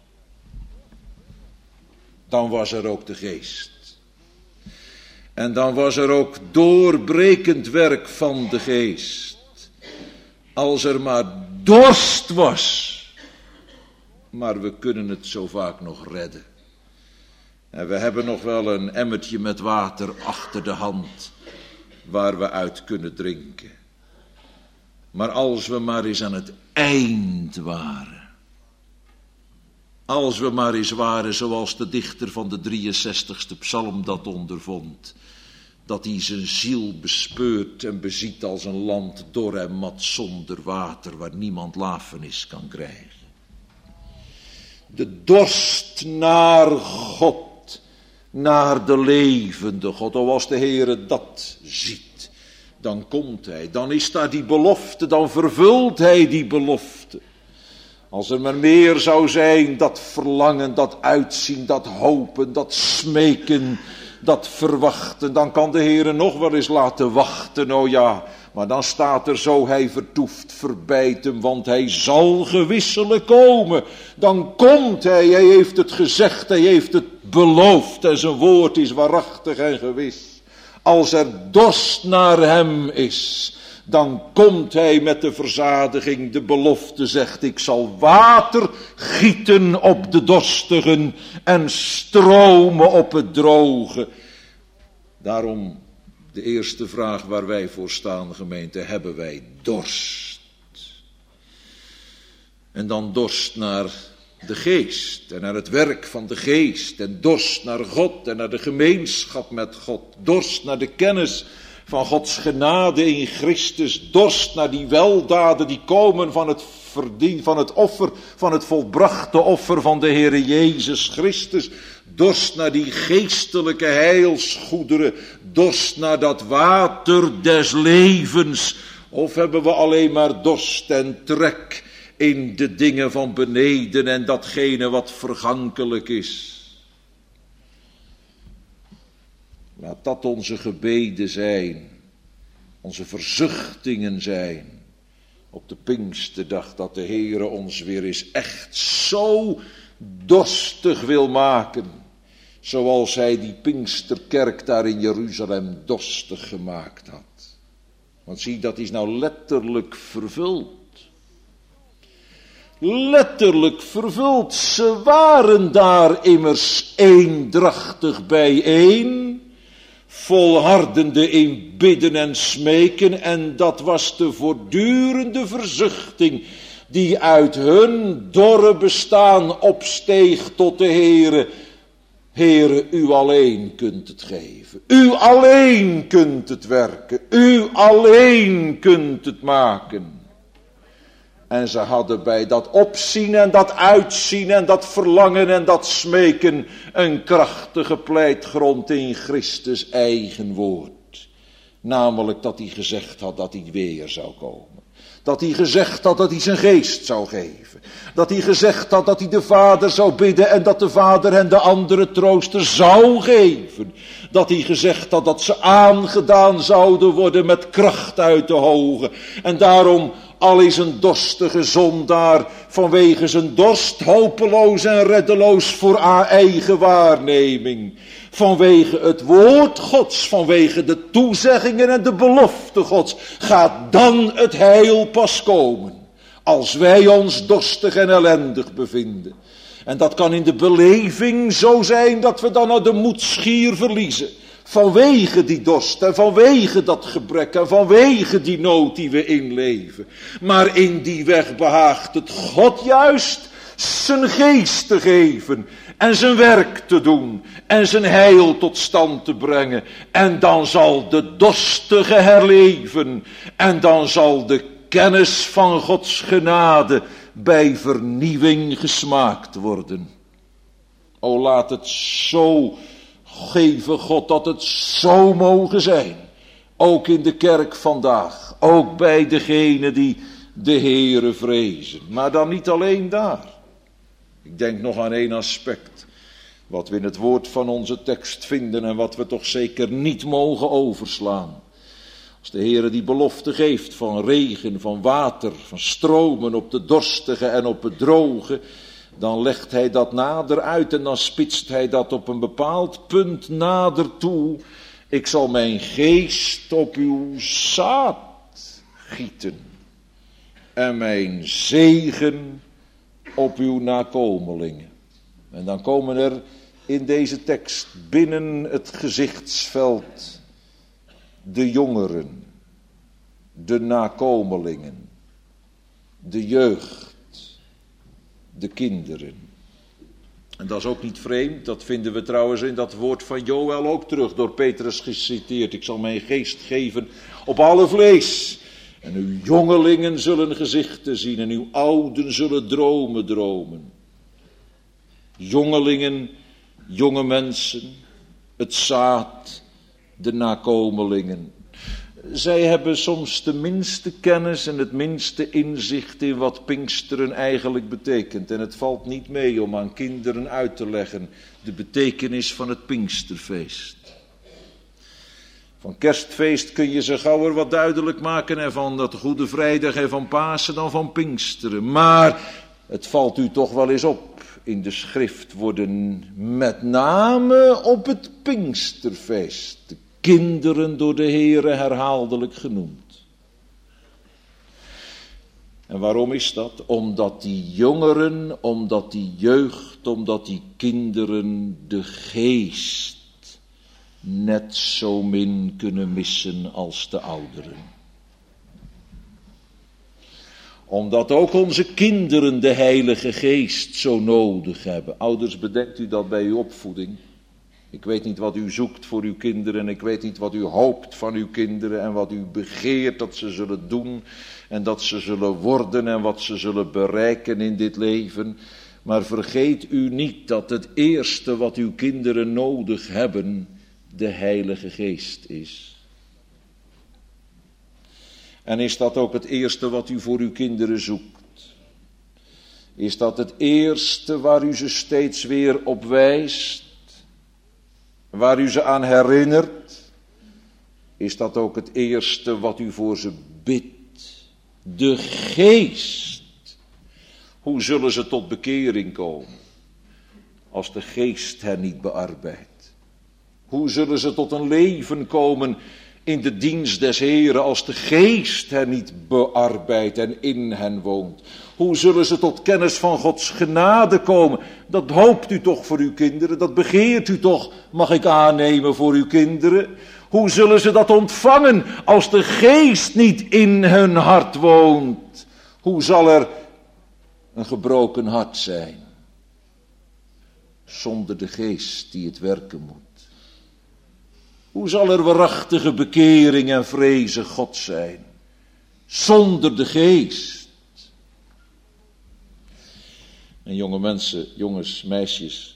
dan was er ook de geest. En dan was er ook doorbrekend werk van de geest. Als er maar dorst was. Maar we kunnen het zo vaak nog redden. En we hebben nog wel een emmertje met water achter de hand, waar we uit kunnen drinken. Maar als we maar eens aan het eind waren. Als we maar eens waren zoals de dichter van de drieënzestigste psalm dat ondervond. Dat hij zijn ziel bespeurt en beziet als een land dor en mat zonder water, waar niemand lafenis kan krijgen. De dorst naar God, naar de levende God. O, als de Heere dat ziet, dan komt hij, dan is daar die belofte, dan vervult hij die belofte. Als er maar meer zou zijn, dat verlangen, dat uitzien, dat hopen, dat smeken, dat verwachten, dan kan de Heere nog wel eens laten wachten, o ja. Maar dan staat er zo, hij vertoeft, verbijt hem, want hij zal gewisselijk komen. Dan komt hij, hij heeft het gezegd, hij heeft het beloofd en zijn woord is waarachtig en gewis. Als er dorst naar hem is, dan komt hij met de verzadiging. De belofte zegt, ik zal water gieten op de dorstigen en stromen op het droge. Daarom de eerste vraag waar wij voor staan, gemeente, hebben wij dorst? En dan dorst naar de geest en naar het werk van de geest. En dorst naar God en naar de gemeenschap met God. Dorst naar de kennis van Gods genade in Christus. Dorst naar die weldaden die komen van het verdien, van het offer, van het volbrachte offer van de Heere Jezus Christus. Dorst naar die geestelijke heilsgoederen. Dorst naar dat water des levens. Of hebben we alleen maar dorst en trek in de dingen van beneden en datgene wat vergankelijk is? Laat dat onze gebeden zijn, onze verzuchtingen zijn, op de Pinksterdag, dat de Heere ons weer eens echt zo dorstig wil maken, zoals hij die Pinksterkerk daar in Jeruzalem dorstig gemaakt had. Want zie, dat is nou letterlijk vervuld. Letterlijk vervuld. Ze waren daar immers eendrachtig bijeen, volhardende in bidden en smeken, en dat was de voortdurende verzuchting die uit hun dorre bestaan opsteeg tot de Heere. Heere, u alleen kunt het geven. U alleen kunt het werken. U alleen kunt het maken. En ze hadden bij dat opzien en dat uitzien en dat verlangen en dat smeken een krachtige pleitgrond in Christus eigen woord. Namelijk dat hij gezegd had dat hij weer zou komen. Dat hij gezegd had dat hij zijn geest zou geven. Dat hij gezegd had dat hij de Vader zou bidden en dat de Vader hen de andere trooster zou geven. Dat hij gezegd had dat ze aangedaan zouden worden met kracht uit de hoge. En daarom, al is een dorstige zondaar vanwege zijn dorst hopeloos en reddeloos voor haar eigen waarneming. Vanwege het woord Gods, vanwege de toezeggingen en de belofte Gods, gaat dan het heil pas komen. Als wij ons dorstig en ellendig bevinden. En dat kan in de beleving zo zijn dat we dan nou de moed schier verliezen. Vanwege die dorst en vanwege dat gebrek en vanwege die nood die we inleven. Maar in die weg behaagt het God juist zijn geest te geven en zijn werk te doen en zijn heil tot stand te brengen. En dan zal de dorstige herleven en dan zal de kennis van Gods genade bij vernieuwing gesmaakt worden. O, laat het zo geven, God, dat het zo mogen zijn. Ook in de kerk vandaag. Ook bij degenen die de Heere vrezen. Maar dan niet alleen daar. Ik denk nog aan één aspect. Wat we in het woord van onze tekst vinden en wat we toch zeker niet mogen overslaan. Als de Heere die belofte geeft van regen, van water, van stromen op de dorstige en op het droge, dan legt hij dat nader uit en dan spitst hij dat op een bepaald punt nader toe. Ik zal mijn geest op uw zaad gieten en mijn zegen op uw nakomelingen. En dan komen er in deze tekst binnen het gezichtsveld de jongeren, de nakomelingen, de jeugd, de kinderen. En dat is ook niet vreemd, dat vinden we trouwens in dat woord van Joël ook terug, door Petrus geciteerd. Ik zal mijn geest geven op alle vlees. En uw jongelingen zullen gezichten zien en uw ouden zullen dromen dromen. Jongelingen, jonge mensen, het zaad, de nakomelingen. Zij hebben soms de minste kennis en het minste inzicht in wat Pinksteren eigenlijk betekent. En het valt niet mee om aan kinderen uit te leggen de betekenis van het Pinksterfeest. Van Kerstfeest kun je ze gauwer wat duidelijk maken en van dat Goede Vrijdag en van Pasen dan van Pinksteren. Maar het valt u toch wel eens op. In de schrift worden met name op het Pinksterfeest de kinderen door de Heere herhaaldelijk genoemd. En waarom is dat? Omdat die jongeren, omdat die jeugd, omdat die kinderen de geest net zo min kunnen missen als de ouderen. Omdat ook onze kinderen de Heilige Geest zo nodig hebben. Ouders, bedenkt u dat bij uw opvoeding. Ik weet niet wat u zoekt voor uw kinderen. Ik weet niet wat u hoopt van uw kinderen. En wat u begeert dat ze zullen doen. En dat ze zullen worden en wat ze zullen bereiken in dit leven. Maar vergeet u niet dat het eerste wat uw kinderen nodig hebben de Heilige Geest is. En is dat ook het eerste wat u voor uw kinderen zoekt? Is dat het eerste waar u ze steeds weer op wijst? Waar u ze aan herinnert? Is dat ook het eerste wat u voor ze bidt? De Geest. Hoe zullen ze tot bekering komen als de Geest hen niet bearbeidt? Hoe zullen ze tot een leven komen in de dienst des Heren als de Geest hen niet bearbeidt en in hen woont? Hoe zullen ze tot kennis van Gods genade komen? Dat hoopt u toch voor uw kinderen, dat begeert u toch, mag ik aannemen, voor uw kinderen? Hoe zullen ze dat ontvangen als de Geest niet in hun hart woont? Hoe zal er een gebroken hart zijn zonder de Geest die het werken moet? Hoe zal er waarachtige bekering en vrezen God zijn zonder de Geest? En jonge mensen, jongens, meisjes,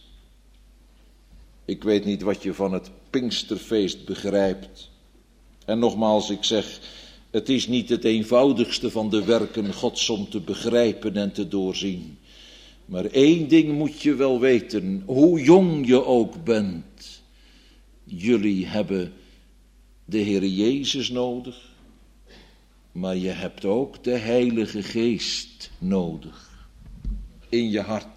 ik weet niet wat je van het Pinksterfeest begrijpt. En nogmaals, ik zeg, het is niet het eenvoudigste van de werken Gods om te begrijpen en te doorzien. Maar één ding moet je wel weten, hoe jong je ook bent. Jullie hebben de Heere Jezus nodig, maar je hebt ook de Heilige Geest nodig in je hart.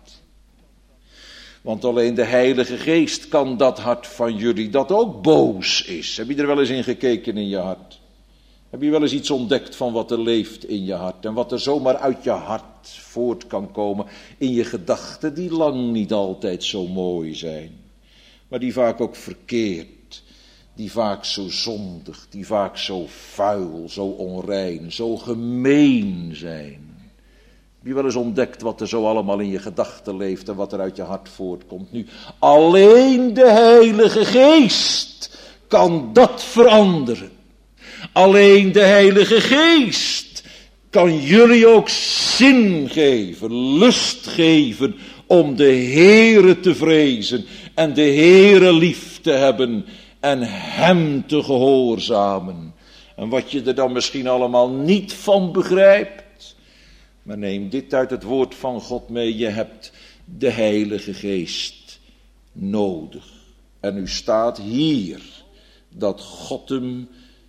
Want alleen de Heilige Geest kan dat hart van jullie, dat ook boos is. Heb je er wel eens in gekeken in je hart? Heb je wel eens iets ontdekt van wat er leeft in je hart en wat er zomaar uit je hart voort kan komen in je gedachten die lang niet altijd zo mooi zijn, maar die vaak ook verkeerd, die vaak zo zondig, die vaak zo vuil, zo onrein, zo gemeen zijn. Heb je wel eens ontdekt wat er zo allemaal in je gedachten leeft en wat er uit je hart voortkomt? Nu, alleen de Heilige Geest kan dat veranderen. Alleen de Heilige Geest kan jullie ook zin geven, lust geven om de Heere te vrezen en de Heere lief te hebben en Hem te gehoorzamen. En wat je er dan misschien allemaal niet van begrijpt, maar neem dit uit het woord van God mee, je hebt de Heilige Geest nodig. En u staat hier dat God hem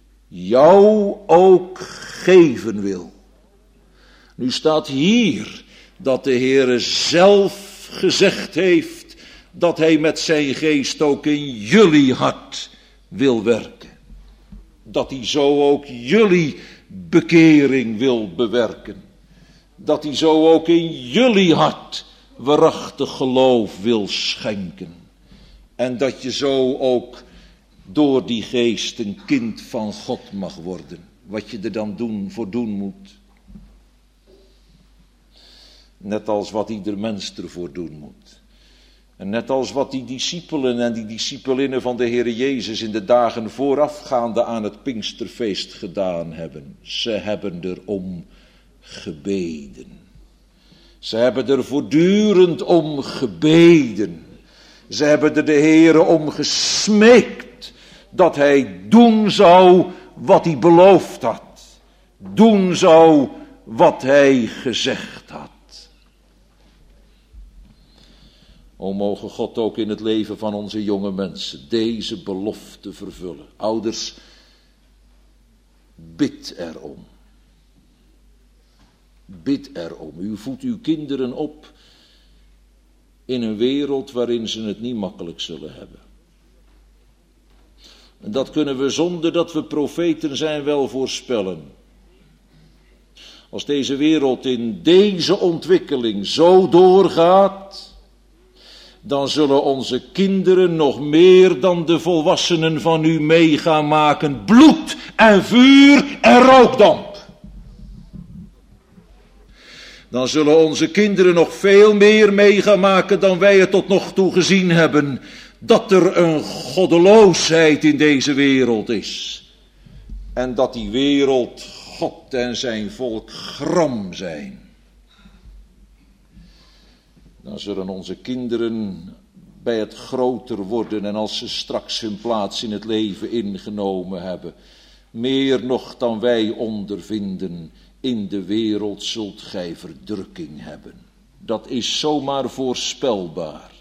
jou ook geven wil. Nu staat hier dat de Heere zelf gezegd heeft dat hij met zijn geest ook in jullie hart wil werken. Dat hij zo ook jullie bekering wil bewerken. Dat hij zo ook in jullie hart waarachtig geloof wil schenken. En dat je zo ook door die geest een kind van God mag worden. Wat je er dan doen, voor doen moet. Net als wat ieder mens ervoor doen moet. En net als wat die discipelen en die discipelinnen van de Heere Jezus in de dagen voorafgaande aan het Pinksterfeest gedaan hebben. Ze hebben erom gebeden. Ze hebben er voortdurend om gebeden. Ze hebben er de Heere om gesmeekt dat hij doen zou wat hij beloofd had. Doen zou wat hij gezegd had. O, mogen God ook in het leven van onze jonge mensen deze belofte vervullen. Ouders, bid erom. Bid erom. U voedt uw kinderen op in een wereld waarin ze het niet makkelijk zullen hebben. En dat kunnen we zonder dat we profeten zijn wel voorspellen. Als deze wereld in deze ontwikkeling zo doorgaat, dan zullen onze kinderen nog meer dan de volwassenen van u mee gaan maken. Bloed en vuur en rookdamp. Dan zullen onze kinderen nog veel meer mee gaan maken dan wij het tot nog toe gezien hebben. Dat er een goddeloosheid in deze wereld is. En dat die wereld God en zijn volk gram zijn. Dan zullen onze kinderen bij het groter worden en als ze straks hun plaats in het leven ingenomen hebben, meer nog dan wij ondervinden, in de wereld zult gij verdrukking hebben. Dat is zomaar voorspelbaar.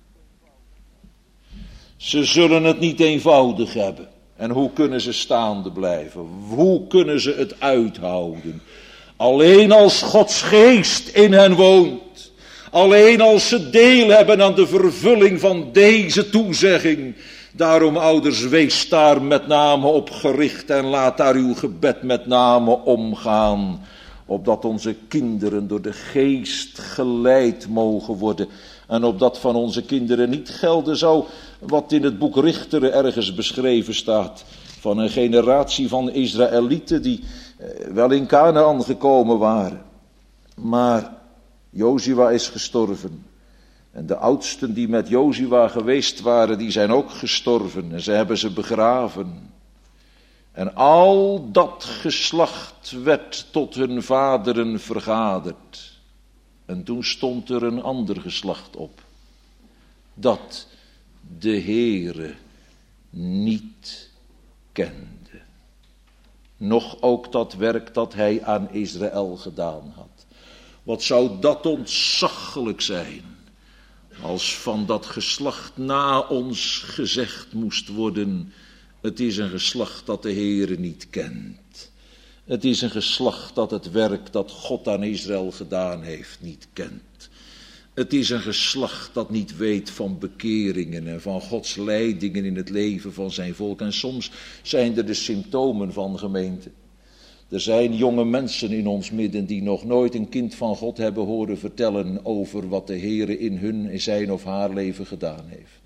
Ze zullen het niet eenvoudig hebben. En hoe kunnen ze staande blijven? Hoe kunnen ze het uithouden? Alleen als Gods geest in hen woont. Alleen als ze deel hebben aan de vervulling van deze toezegging. Daarom, ouders, wees daar met name op gericht en laat daar uw gebed met name omgaan. Opdat onze kinderen door de geest geleid mogen worden. En opdat van onze kinderen niet gelden zou wat in het boek Richteren ergens beschreven staat. Van een generatie van Israëlieten die wel in Kanaan gekomen waren. Maar Jozua is gestorven. En de oudsten die met Jozua geweest waren, die zijn ook gestorven. En ze hebben ze begraven. En al dat geslacht werd tot hun vaderen vergaderd. En toen stond er een ander geslacht op, dat de Heere niet kende. Nog ook dat werk dat hij aan Israël gedaan had. Wat zou dat ontzaglijk zijn, als van dat geslacht na ons gezegd moest worden, het is een geslacht dat de Heere niet kent. Het is een geslacht dat het werk dat God aan Israël gedaan heeft niet kent. Het is een geslacht dat niet weet van bekeringen en van Gods leidingen in het leven van zijn volk. En soms zijn er de symptomen van gemeente. Er zijn jonge mensen in ons midden die nog nooit een kind van God hebben horen vertellen over wat de Heere in hun, in zijn of haar leven gedaan heeft.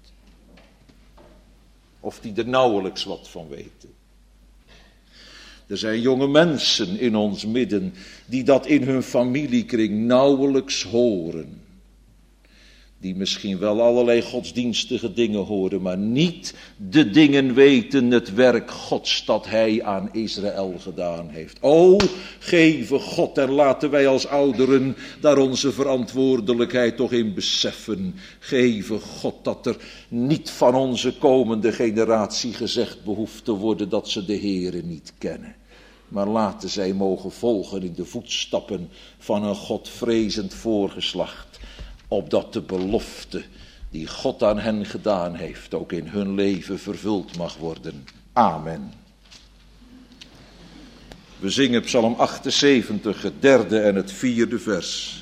Of die er nauwelijks wat van weten. Er zijn jonge mensen in ons midden die dat in hun familiekring nauwelijks horen. Die misschien wel allerlei godsdienstige dingen horen, maar niet de dingen weten, het werk Gods dat hij aan Israël gedaan heeft. O, geve God, en laten wij als ouderen daar onze verantwoordelijkheid toch in beseffen. Geve God, dat er niet van onze komende generatie gezegd behoeft te worden dat ze de Heere niet kennen. Maar laten zij mogen volgen in de voetstappen van een Godvrezend voorgeslacht. Opdat de belofte die God aan hen gedaan heeft ook in hun leven vervuld mag worden. Amen. We zingen Psalm achtenzeventig, het derde en het vierde vers.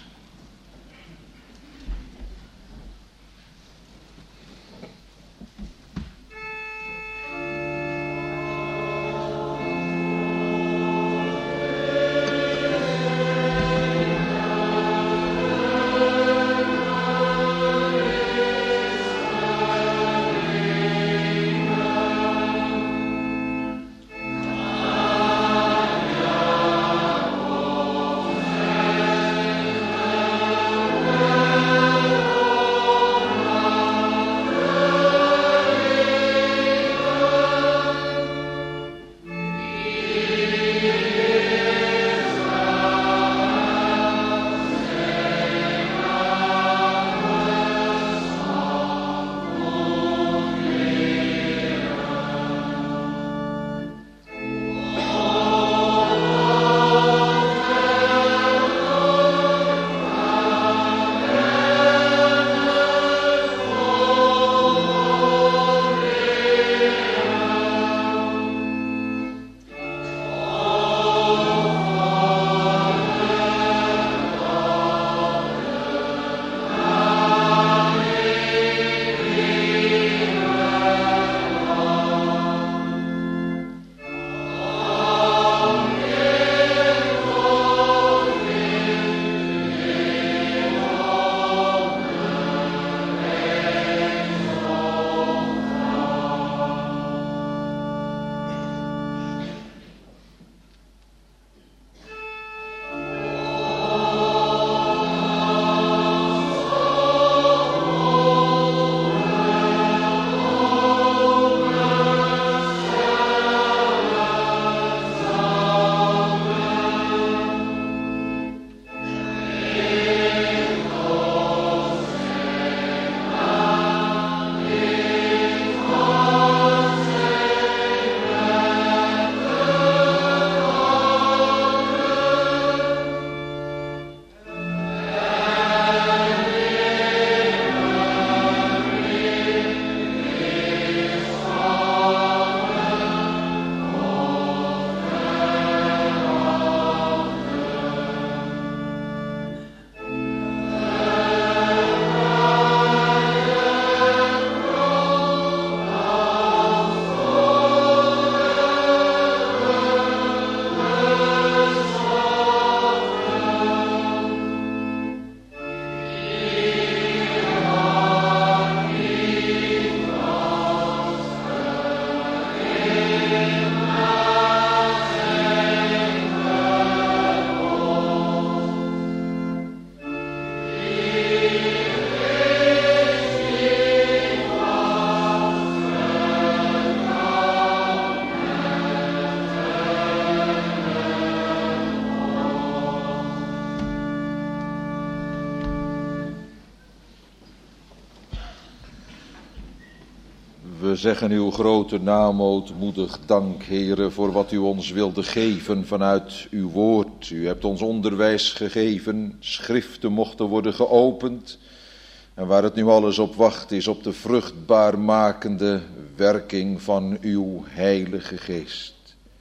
We zeggen uw grote naam ootmoedig dank, Heere, voor wat u ons wilde geven vanuit uw woord. U hebt ons onderwijs gegeven, schriften mochten worden geopend. En waar het nu alles op wacht is, op de vruchtbaarmakende werking van uw Heilige Geest.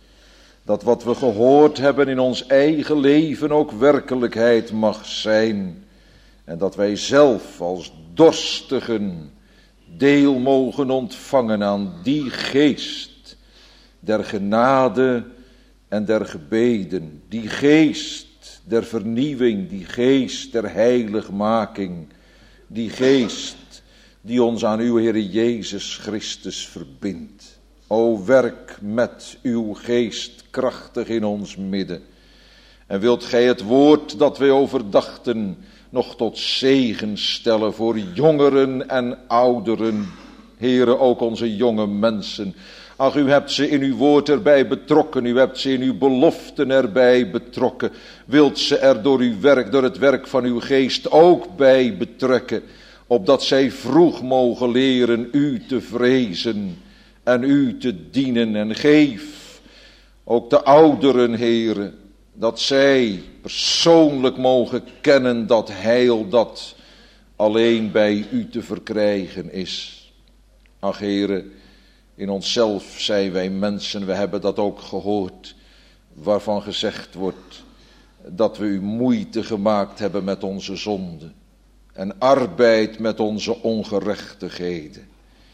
Dat wat we gehoord hebben in ons eigen leven ook werkelijkheid mag zijn. En dat wij zelf als dorstigen deel mogen ontvangen aan die geest der genade en der gebeden. Die geest der vernieuwing, die geest der heiligmaking. Die geest die ons aan uw Heer Jezus Christus verbindt. O, werk met uw geest krachtig in ons midden. En wilt gij het woord dat wij overdachten nog tot zegen stellen voor jongeren en ouderen. Heere, ook onze jonge mensen. Ach, u hebt ze in uw woord erbij betrokken. U hebt ze in uw beloften erbij betrokken. Wilt ze er door uw werk, door het werk van uw geest ook bij betrekken. Opdat zij vroeg mogen leren u te vrezen en u te dienen. En geef ook de ouderen, Heere, dat zij persoonlijk mogen kennen dat heil dat alleen bij u te verkrijgen is. Ach, Heere, in onszelf zijn wij mensen, we hebben dat ook gehoord, waarvan gezegd wordt dat we u moeite gemaakt hebben met onze zonden en arbeid met onze ongerechtigheden.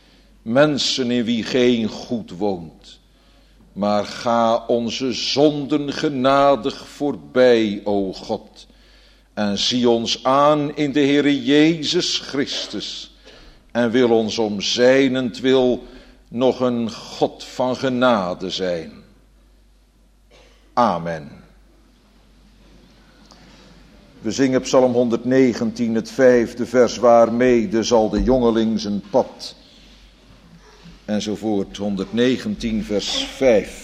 Mensen in wie geen goed woont. Maar ga onze zonden genadig voorbij, o God. En zie ons aan in de Heere Jezus Christus. En wil ons om zijnentwil nog een God van genade zijn. Amen. We zingen Psalm honderdnegentien, het vijfde vers. Waarmede zal de jongeling zijn pad enzovoort. honderdnegentien vers vijf.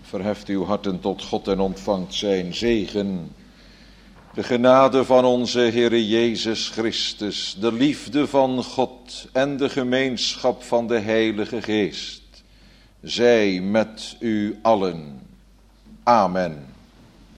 Verheft uw harten tot God en ontvangt zijn zegen. De genade van onze Heere Jezus Christus, de liefde van God en de gemeenschap van de Heilige Geest, zij met u allen. Amen.